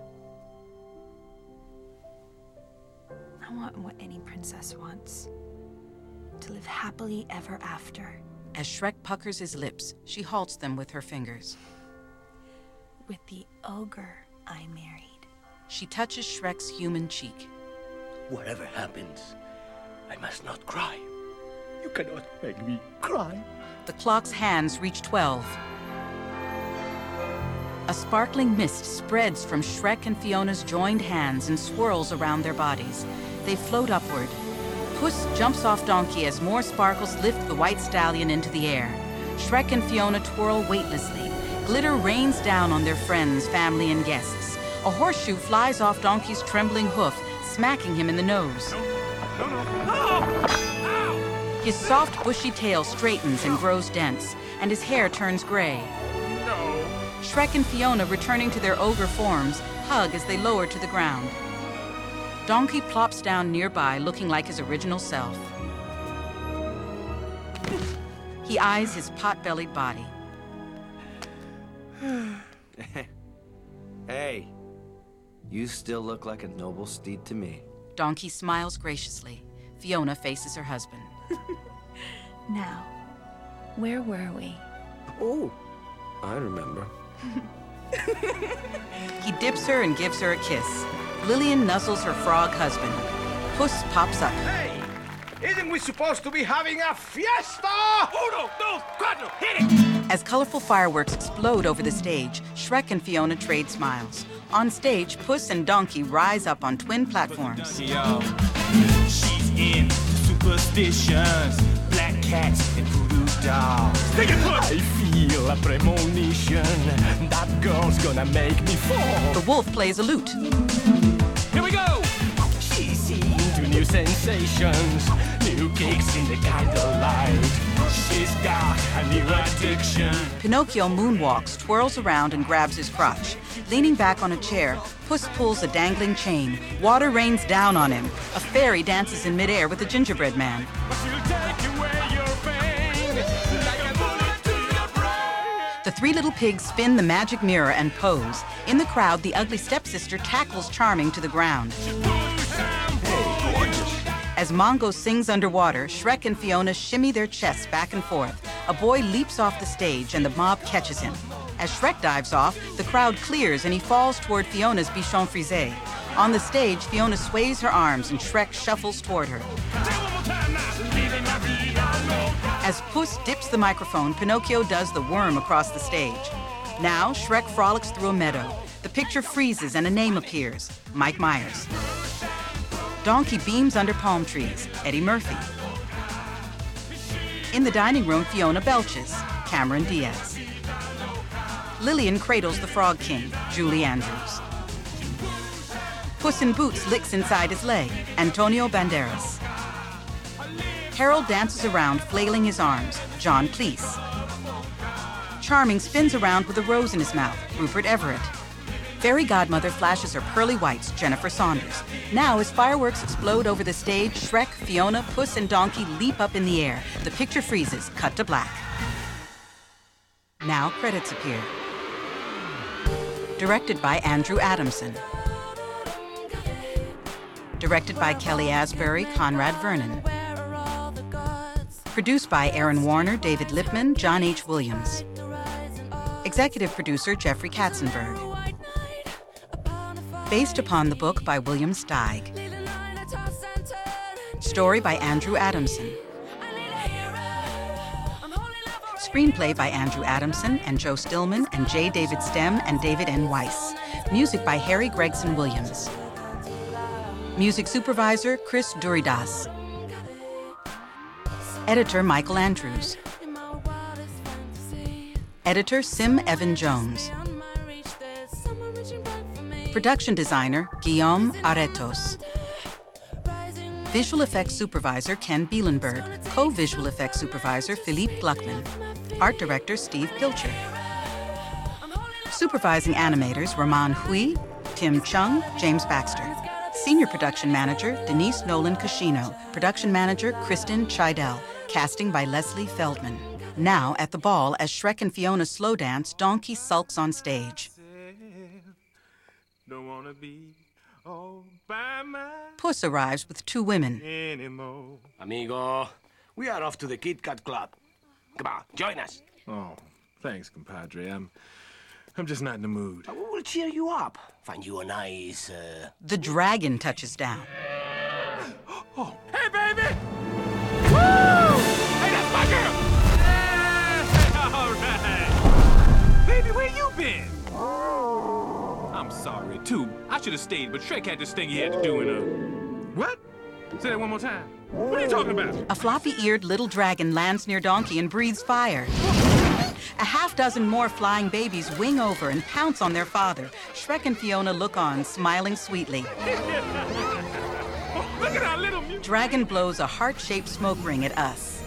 I want what any princess wants. To live happily ever after. As Shrek puckers his lips, she halts them with her fingers. With the ogre I married. She touches Shrek's human cheek. Whatever happens, I must not cry. You cannot make me cry. The clock's hands reach 12. A sparkling mist spreads from Shrek and Fiona's joined hands and swirls around their bodies. They float upward. Puss jumps off Donkey as more sparkles lift the white stallion into the air. Shrek and Fiona twirl weightlessly, Glitter rains down on their friends, family, and guests. A horseshoe flies off Donkey's trembling hoof, smacking him in the nose. His soft, bushy tail straightens and grows dense, and his hair turns gray. Shrek and Fiona, returning to their ogre forms, hug as they lower to the ground. Donkey plops down nearby, looking like his original self. He eyes his pot-bellied body. Hey, you still look like a noble steed to me. Donkey smiles graciously. Fiona faces her husband. Now, where were we? Oh, I remember. He dips her and gives her a kiss. Lillian nuzzles her frog husband. Puss pops up. Hey! Isn't we supposed to be having a fiesta? Uno, dos, cuatro, hit it! As colorful fireworks explode over the stage, Shrek and Fiona trade smiles. On stage, Puss and Donkey rise up on twin platforms. She's in superstitions, black cats and voodoo dolls. Take it, Puss! I feel a premonition. That girl's gonna make me fall. The wolf plays a lute. Here we go! She's into new sensations, new kicks in the candlelight. She's got a new addiction. Pinocchio moonwalks, twirls around, and grabs his crotch. Leaning back on a chair, Puss pulls a dangling chain. Water rains down on him. A fairy dances in midair with a gingerbread man. The three little pigs spin the magic mirror and pose. In the crowd, the ugly stepsister tackles Charming to the ground. As Mongo sings underwater, Shrek and Fiona shimmy their chests back and forth. A boy leaps off the stage and the mob catches him. As Shrek dives off, the crowd clears and he falls toward Fiona's bichon frisé. On the stage, Fiona sways her arms and Shrek shuffles toward her. As Puss dips the microphone, Pinocchio does the worm across the stage. Now, Shrek frolics through a meadow. The picture freezes and a name appears, Mike Myers. Donkey beams under palm trees, Eddie Murphy. In the dining room, Fiona belches, Cameron Diaz. Lillian cradles the Frog King, Julie Andrews. Puss in Boots licks inside his leg, Antonio Banderas. Harold dances around, flailing his arms, John Cleese. Charming spins around with a rose in his mouth, Rupert Everett. Fairy Godmother flashes her pearly whites, Jennifer Saunders. Now, as fireworks explode over the stage, Shrek, Fiona, Puss, and Donkey leap up in the air. The picture freezes, cut to black. Now, credits appear. Directed by Andrew Adamson. Directed by Kelly Asbury, Conrad Vernon. Produced by Aaron Warner, David Lipman, John H. Williams. Executive producer Jeffrey Katzenberg. Based upon the book by William Steig. Story by Andrew Adamson. Screenplay by Andrew Adamson and Joe Stillman and J. David Stem and David N. Weiss. Music by Harry Gregson Williams. Music supervisor Chris Duridas. Editor Michael Andrews. Editor Sim Evan Jones. Production designer Guillaume Aretos. Visual effects supervisor Ken Bielenberg. Co-visual effects supervisor Philippe Gluckman. Art director Steve Pilcher. Supervising animators Raman Hui, Tim Chung, James Baxter. Senior production manager Denise Nolan Cascino. Production manager Kristen Chidell. Casting by Leslie Feldman. Now, at the ball, as Shrek and Fiona slow dance, Donkey sulks on stage. Don't wanna be all by myself Puss arrives with two women. anymore. Amigo, we are off to the Kit Kat Club. Come on, join us. Oh, thanks, compadre. I'm just not in the mood. We'll cheer you up. Find you a nice, The dragon touches down. Oh, hey, baby! Woo! Hey, that's my girl! Yeah! All right! Baby, where you been? I'm sorry, too. I should have stayed, but Shrek had this thing he had to do in a... What? Say that one more time. What are you talking about? A floppy-eared little dragon lands near Donkey and breathes fire. A half dozen more flying babies wing over and pounce on their father. Shrek and Fiona look on, smiling sweetly. Oh, look at our little Dragon blows a heart-shaped smoke ring at us.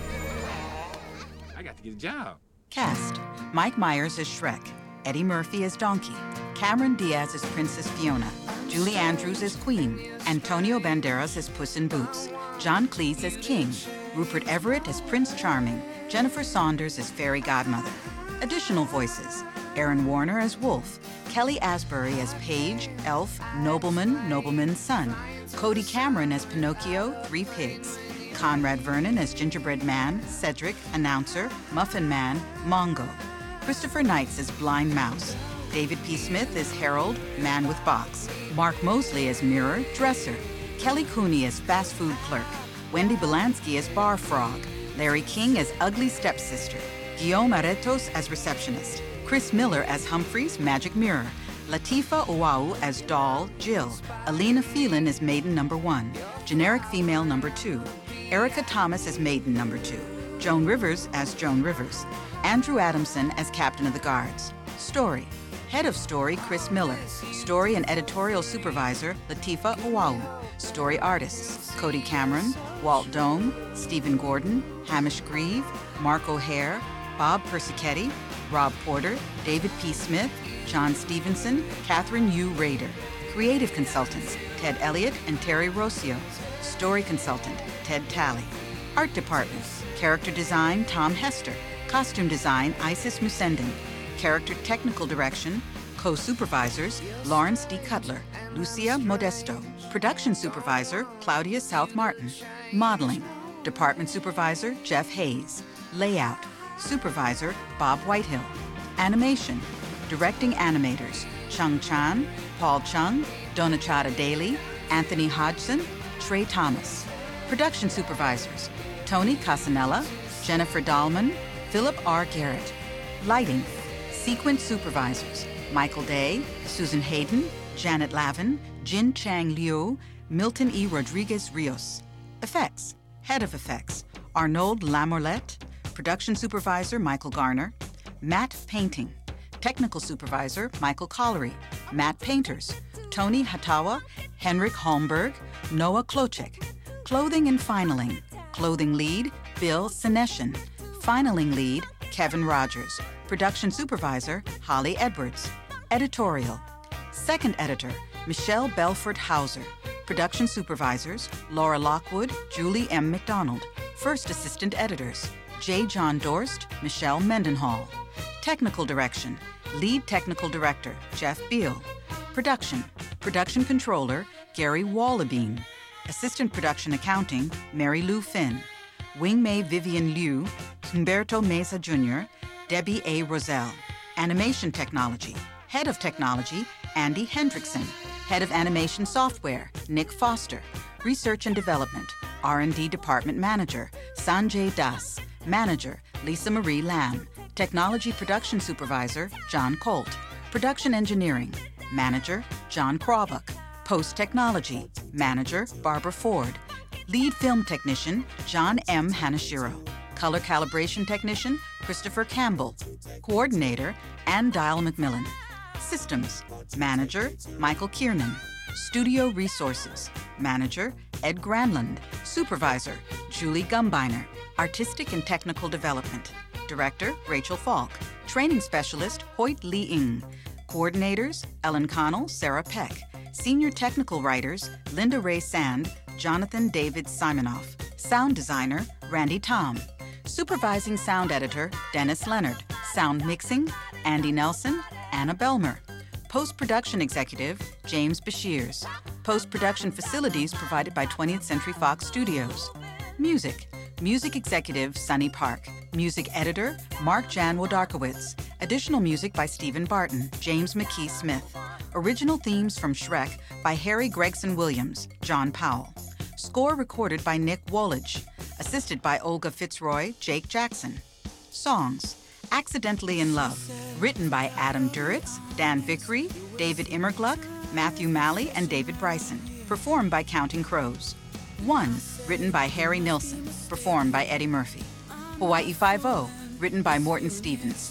I got to get a job. Cast: Mike Myers as Shrek, Eddie Murphy as Donkey, Cameron Diaz as Princess Fiona, Julie Andrews as Queen, Antonio Banderas as Puss in Boots, John Cleese as King, Rupert Everett as Prince Charming, Jennifer Saunders as Fairy Godmother. Additional voices: Aaron Warner as Wolf, Kelly Asbury as Page, Elf, Nobleman, Nobleman's Son, Cody Cameron as Pinocchio, Three Pigs, Conrad Vernon as Gingerbread Man, Cedric, Announcer, Muffin Man, Mongo, Christopher Knights as Blind Mouse, David P. Smith as Harold, Man with Box, Mark Mosley as Mirror, Dresser, Kelly Cooney as Fast Food Clerk, Wendy Belansky as Bar Frog, Larry King as Ugly Stepsister, Guillaume Aretos as Receptionist, Chris Miller as Humphreys, Magic Mirror, Latifa Oahu as Doll, Jill, Alina Phelan as Maiden Number 1, Generic Female Number 2, Erica Thomas as Maiden Number 2, Joan Rivers as Joan Rivers, Andrew Adamson as Captain of the Guards. Story: Head of Story, Chris Miller. Story and Editorial Supervisor, Latifa Oahu. Story Artists: Cody Cameron, Walt Dome, Stephen Gordon, Hamish Grieve, Mark O'Hare, Bob Persichetti, Rob Porter, David P. Smith, John Stevenson, Catherine U. Rader. Creative Consultants: Ted Elliott and Terry Rossio. Story Consultant: Ted Talley. Art Department: Character Design, Tom Hester. Costume Design, Isis Musenden. Character Technical Direction, Co-Supervisors, Lawrence D. Cutler, Lucia Modesto. Production Supervisor, Claudia South Martin. Modeling, Department Supervisor, Jeff Hayes. Layout, Supervisor, Bob Whitehill. Animation, Directing Animators, Chung Chan, Paul Chung, Donachata Daly, Anthony Hodgson, Trey Thomas. Production Supervisors, Tony Casanella, Jennifer Dahlman, Philip R. Garrett. Lighting, Sequence Supervisors, Michael Day, Susan Hayden, Janet Lavin, Jin Chang Liu, Milton E. Rodriguez Rios. Effects, Head of Effects, Arnaud Lamorlette. Production Supervisor, Michael Garner. Matte Painting. Technical Supervisor, Michael Collery. Matte Painters, Tony Hatawa, Henrik Holmberg, Noah Klochek. Clothing and Finaling. Clothing Lead, Bill Seneshin. Finaling Lead, Kevin Rogers. Production Supervisor, Holly Edwards. Editorial. Second Editor, Michelle Belford Hauser. Production Supervisors, Laura Lockwood, Julie M. McDonald. First Assistant Editors, J. John Dorst, Michelle Mendenhall. Technical Direction, Lead Technical Director, Jeff Beal. Production Controller, Gary Wallabine. Assistant Production Accounting, Mary Lou Finn. Wing Mei Vivian Liu, Humberto Mesa Jr., Debbie A. Roselle. Animation Technology, Head of Technology, Andy Hendrickson. Head of Animation Software, Nick Foster. Research and Development, R&D Department Manager, Sanjay Das. Manager, Lisa Marie Lamb. Technology Production Supervisor, John Colt. Production Engineering, Manager, John Krawbuck. Post Technology, Manager, Barbara Ford. Lead Film Technician, John M. Hanashiro. Color Calibration Technician, Christopher Campbell. Coordinator, Ann Dial McMillan. Systems, Manager, Michael Kiernan. Studio Resources, Manager, Ed Granlund. Supervisor, Julie Gumbiner. Artistic and Technical Development, Director, Rachel Falk. Training Specialist, Hoyt Lee Ng. Coordinators, Ellen Connell, Sarah Peck. Senior Technical Writers, Linda Ray Sand, Jonathan David Simonoff. Sound Designer, Randy Tom. Supervising Sound Editor, Dennis Leonard. Sound Mixing, Andy Nelson, Anna Belmer. Post-Production Executive, James Bashirs. Post-Production Facilities provided by 20th Century Fox Studios. Music Executive, Sonny Park. Music Editor, Mark Jan Wodarkowitz. Additional music by Stephen Barton, James McKee Smith. Original themes from Shrek by Harry Gregson Williams, John Powell. Score recorded by Nick Woolidge. Assisted by Olga Fitzroy, Jake Jackson. Songs: Accidentally in Love, written by Adam Duritz, Dan Vickery, David Immergluck, Matthew Malley, and David Bryson. Performed by Counting Crows. One, written by Harry Nilsson. Performed by Eddie Murphy. Hawaii Five-0, written by Morton Stevens.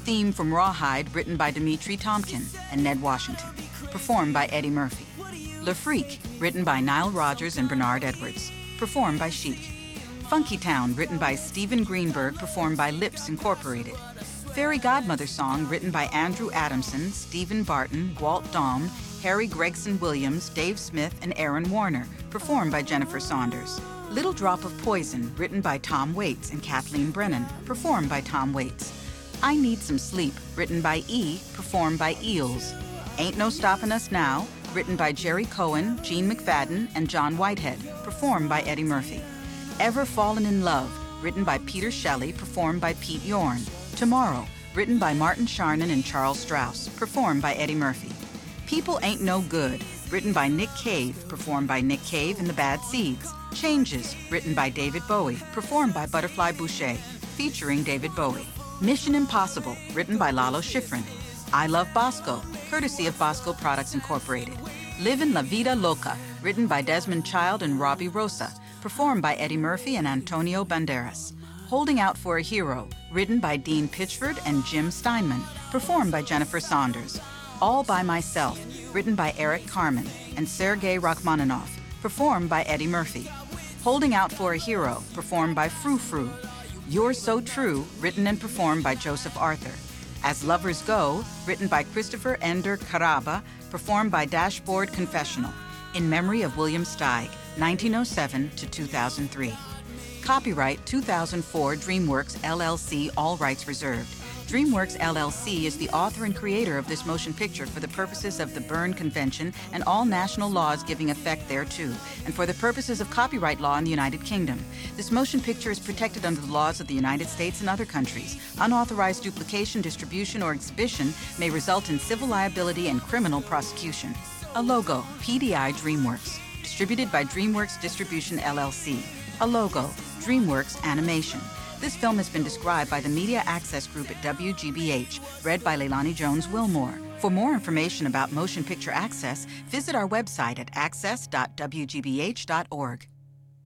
Theme from Rawhide, written by Dimitri Tompkin and Ned Washington. Performed by Eddie Murphy. Le Freak, written by Nile Rodgers and Bernard Edwards. Performed by Chic. Funky Town, written by Stephen Greenberg. Performed by Lips Incorporated. Fairy Godmother Song, written by Andrew Adamson, Stephen Barton, Walt Daum, Harry Gregson Williams, Dave Smith, and Aaron Warner. Performed by Jennifer Saunders. Little Drop of Poison, written by Tom Waits and Kathleen Brennan. Performed by Tom Waits. I Need Some Sleep, written by E. Performed by Eels. Ain't No Stoppin' Us Now, written by Jerry Cohen, Gene McFadden, and John Whitehead. Performed by Eddie Murphy. Ever Fallen in Love, written by Peter Shelley. Performed by Pete Yorn. Tomorrow, written by Martin Charnin and Charles Strauss. Performed by Eddie Murphy. People Ain't No Good, written by Nick Cave. Performed by Nick Cave and the Bad Seeds. Changes, written by David Bowie. Performed by Butterfly Boucher, featuring David Bowie. Mission Impossible, written by Lalo Schifrin. I Love Bosco, courtesy of Bosco Products Incorporated. Livin' La Vida Loca, written by Desmond Child and Robbie Rosa. Performed by Eddie Murphy and Antonio Banderas. Holding Out for a Hero, written by Dean Pitchford and Jim Steinman. Performed by Jennifer Saunders. All by Myself, written by Eric Carmen and Sergei Rachmaninoff. Performed by Eddie Murphy. Holding Out for a Hero, performed by Frou Frou. You're So True, written and performed by Joseph Arthur. As Lovers Go, written by Christopher Ender Caraba, performed by Dashboard Confessional, in memory of William Steig, 1907 to 2003. Copyright 2004 DreamWorks LLC, all rights reserved. DreamWorks LLC is the author and creator of this motion picture for the purposes of the Berne Convention and all national laws giving effect thereto, and for the purposes of copyright law in the United Kingdom. This motion picture is protected under the laws of the United States and other countries. Unauthorized duplication, distribution, or exhibition may result in civil liability and criminal prosecution. A logo, PDI DreamWorks. Distributed by DreamWorks Distribution LLC. A logo, DreamWorks Animation. This film has been described by the Media Access Group at WGBH, read by Leilani Jones-Wilmore. For more information about Motion Picture Access, visit our website at access.wgbh.org.